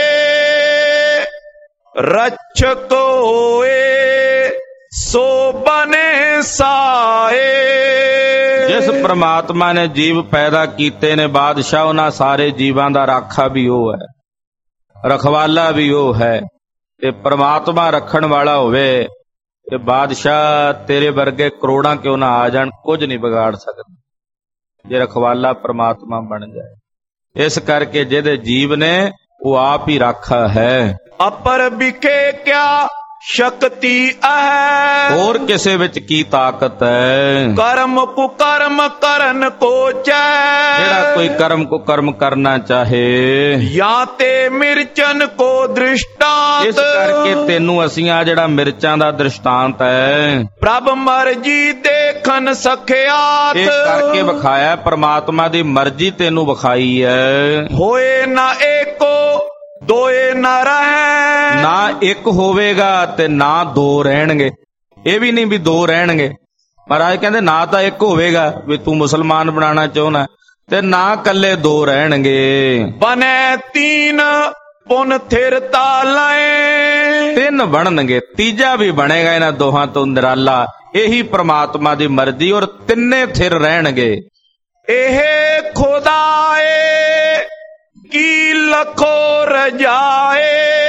ਰਛਕ ਹੋਏ ਸੋ ਬਨੇ ਸਾਏ। ਜਿਸ ਪ੍ਰਮਾਤਮਾ ਨੇ ਜੀਵ ਪੈਦਾ ਕੀਤੇ ਨੇ ਬਾਦਸ਼ਾਹ, ਉਹਨਾਂ ਸਾਰੇ ਜੀਵਾਂ ਦਾ ਰਾਖਾ ਵੀ ਉਹ ਹੈ, ਰਖਵਾਲਾ ਵੀ ਉਹ ਹੈ। ਤੇ ਪ੍ਰਮਾਤਮਾ ਰੱਖਣ ਵਾਲਾ ਹੋਵੇ ਤੇ ਬਾਦਸ਼ਾਹ ਤੇਰੇ ਵਰਗੇ ਕਰੋੜਾਂ ਕਿਉਂ ਨਾ ਆ ਜਾਣ, ਕੁਝ ਨਹੀਂ ਵਿਗਾੜ ਸਕਦੇ ਜੇ ਰਖਵਾਲਾ ਪ੍ਰਮਾਤਮਾ ਬਣ ਜਾਏ। ਇਸ ਕਰਕੇ ਜਿਹਦੇ ਜੀਵ ਨੇ ਉਹ ਆਪ ਹੀ ਰਾਖਾ ਹੈ। ਅਪਰ ਵਿਖੇ ਕਿਆ ਸ਼ਕਤੀ ਹੈ, ਹੋਰ ਕਿਸੇ ਵਿੱਚ ਕੀ ਤਾਕਤ ਹੈ? ਕਰਮ ਕੁ ਕਰਮ ਕਰਨ ਕੋ ਚੈ। ਜਿਹੜਾ ਕੋਈ ਕਰਮ ਕੋ ਕਰਮ ਕਰਨਾ ਚਾਹੇ। ਜਾਂ ਤੇ ਮਿਰਚਨ ਕੋ ਦ੍ਰਿਸ਼ਟਾਂਤ। ਇਸ ਕਰਕੇ ਤੈਨੂੰ ਅਸੀਂ ਆ ਜਿਹੜਾ ਮਿਰਚਾਂ ਦਾ ਦ੍ਰਿਸ਼ਟਾਂਤ ਹੈ, ਪ੍ਰਭ ਮਰਜੀ ਦੇਖਨ ਸਖਿਆਤ। ਇਹ ਕਰਕੇ ਵਿਖਾਇਆ, ਪ੍ਰਮਾਤਮਾ ਦੀ ਮਰਜ਼ੀ ਤੈਨੂੰ ਵਿਖਾਈ ਹੈ। ਹੋਏ ਨਾ ਏਕੋ ਦੋਏ ਨਾ ਰਹਿ। ਨਾ ਇੱਕ ਹੋਵੇਗਾ ਤੇ ਨਾ ਦੋ ਰਹਿਣਗੇ। ਇਹ ਵੀ ਨਹੀਂ ਵੀ ਦੋ ਰਹਿਣਗੇ, ਮਹਾਰਾਜ ਕਹਿੰਦੇ ਨਾ ਤਾਂ ਇੱਕ ਹੋਵੇਗਾ ਵੀ ਤੂੰ ਮੁਸਲਮਾਨ ਬਣਾਉਣਾ ਚਾਹੁੰਦਾ, ਤੇ ਨਾ ਕੱਲੇ ਦੋ ਰਹਿਣਗੇ। ਬਨੇ ਤੀਨ ਪੁਨ ਥਿਰ ਤਾਲੇ। ਤਿੰਨ ਬਣਨਗੇ, ਤੀਜਾ ਵੀ ਬਣੇਗਾ ਇਹਨਾਂ ਦੋਹਾਂ ਤੋਂ ਨਿਰਾਲਾ। ਇਹੀ ਪ੍ਰਮਾਤਮਾ ਦੀ ਮਰਜ਼ੀ, ਔਰ ਤਿੰਨੇ ਥਿਰ ਰਹਿਣਗੇ। ਇਹ ਖੁਦਾਏ ਕੀ ਲਖੋ ਰਜਾਏ,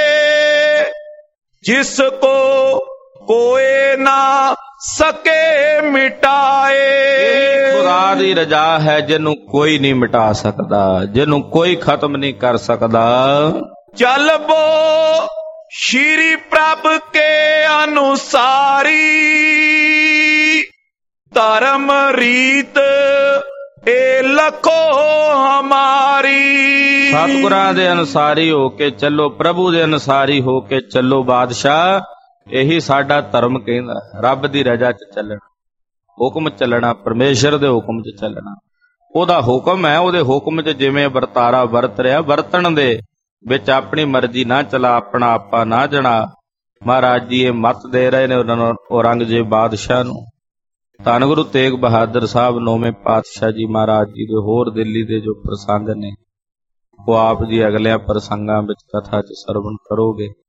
ਜਿਸ ਕੋ ਕੋਏ ਨਾ ਸਕੇ ਮਿਟਾਏ। ਖੁਦਾ ਦੀ ਰਜਾ ਹੈ ਜਿਹਨੂੰ ਕੋਈ ਨਹੀਂ ਮਿਟਾ ਸਕਦਾ, ਜਿਹਨੂੰ ਕੋਈ ਖਤਮ ਨਹੀਂ ਕਰ ਸਕਦਾ। ਚਲਬੋ ਸ਼੍ਰੀ ਪ੍ਰਭ ਕੇ ਅਨੁਸਾਰੀ, ਧਰਮ ਰੀਤ ਏ ਲਖੋ ਹਮਾਰੀ। ਸਤਿਗੁਰਾਂ ਦੇ ਅਨੁਸਾਰੀ ਹੋ ਕੇ ਚੱਲੋ, ਪ੍ਰਭੂ ਦੇ ਅਨੁਸਾਰੀ ਹੋ ਕੇ ਚੱਲੋ ਬਾਦਸ਼ਾਹ। ਇਹੀ ਸਾਡਾ ਧਰਮ ਕਹਿੰਦਾ, ਰੱਬ ਦੀ ਰਜ਼ਾ 'ਚ ਚੱਲਣਾ, ਹੁਕਮ ਚੱਲਣਾ, ਪਰਮੇਸ਼ਰ ਦੇ ਹੁਕਮ 'ਚ ਚੱਲਣਾ। ਉਹਦਾ ਹੁਕਮ ਹੈ, ਉਹਦੇ ਹੁਕਮ 'ਚ ਜਿਵੇਂ ਵਰਤਾਰਾ ਵਰਤ ਰਿਹਾ, ਵਰਤਣ ਦੇ ਵਿੱਚ ਆਪਣੀ ਮਰਜ਼ੀ ਨਾ ਚਲਾ, ਆਪਣਾ ਆਪਾ ਨਾ ਜਣਾ। ਮਹਾਰਾਜ ਜੀ ਇਹ ਮੱਤ ਦੇ ਰਹੇ ਨੇ ਉਹਨਾਂ ਨੂੰ, ਔਰੰਗਜ਼ੇਬ ਬਾਦਸ਼ਾਹ ਨੂੰ। ਧੰਨ ਗੁਰੂ ਤੇਗ ਬਹਾਦਰ ਸਾਹਿਬ ਨੌਵੇਂ ਪਾਤਸ਼ਾਹ ਜੀ ਮਹਾਰਾਜ ਜੀ ਦੇ ਹੋਰ ਦਿੱਲੀ ਦੇ ਜੋ ਪ੍ਰਸੰਗ ਨੇ, ਉਹ ਆਪ ਜੀ ਅਗਲਿਆਂ ਪ੍ਰਸੰਗਾਂ ਵਿੱਚ ਕਥਾ 'ਚ ਸਰਵਣ ਕਰੋਗੇ।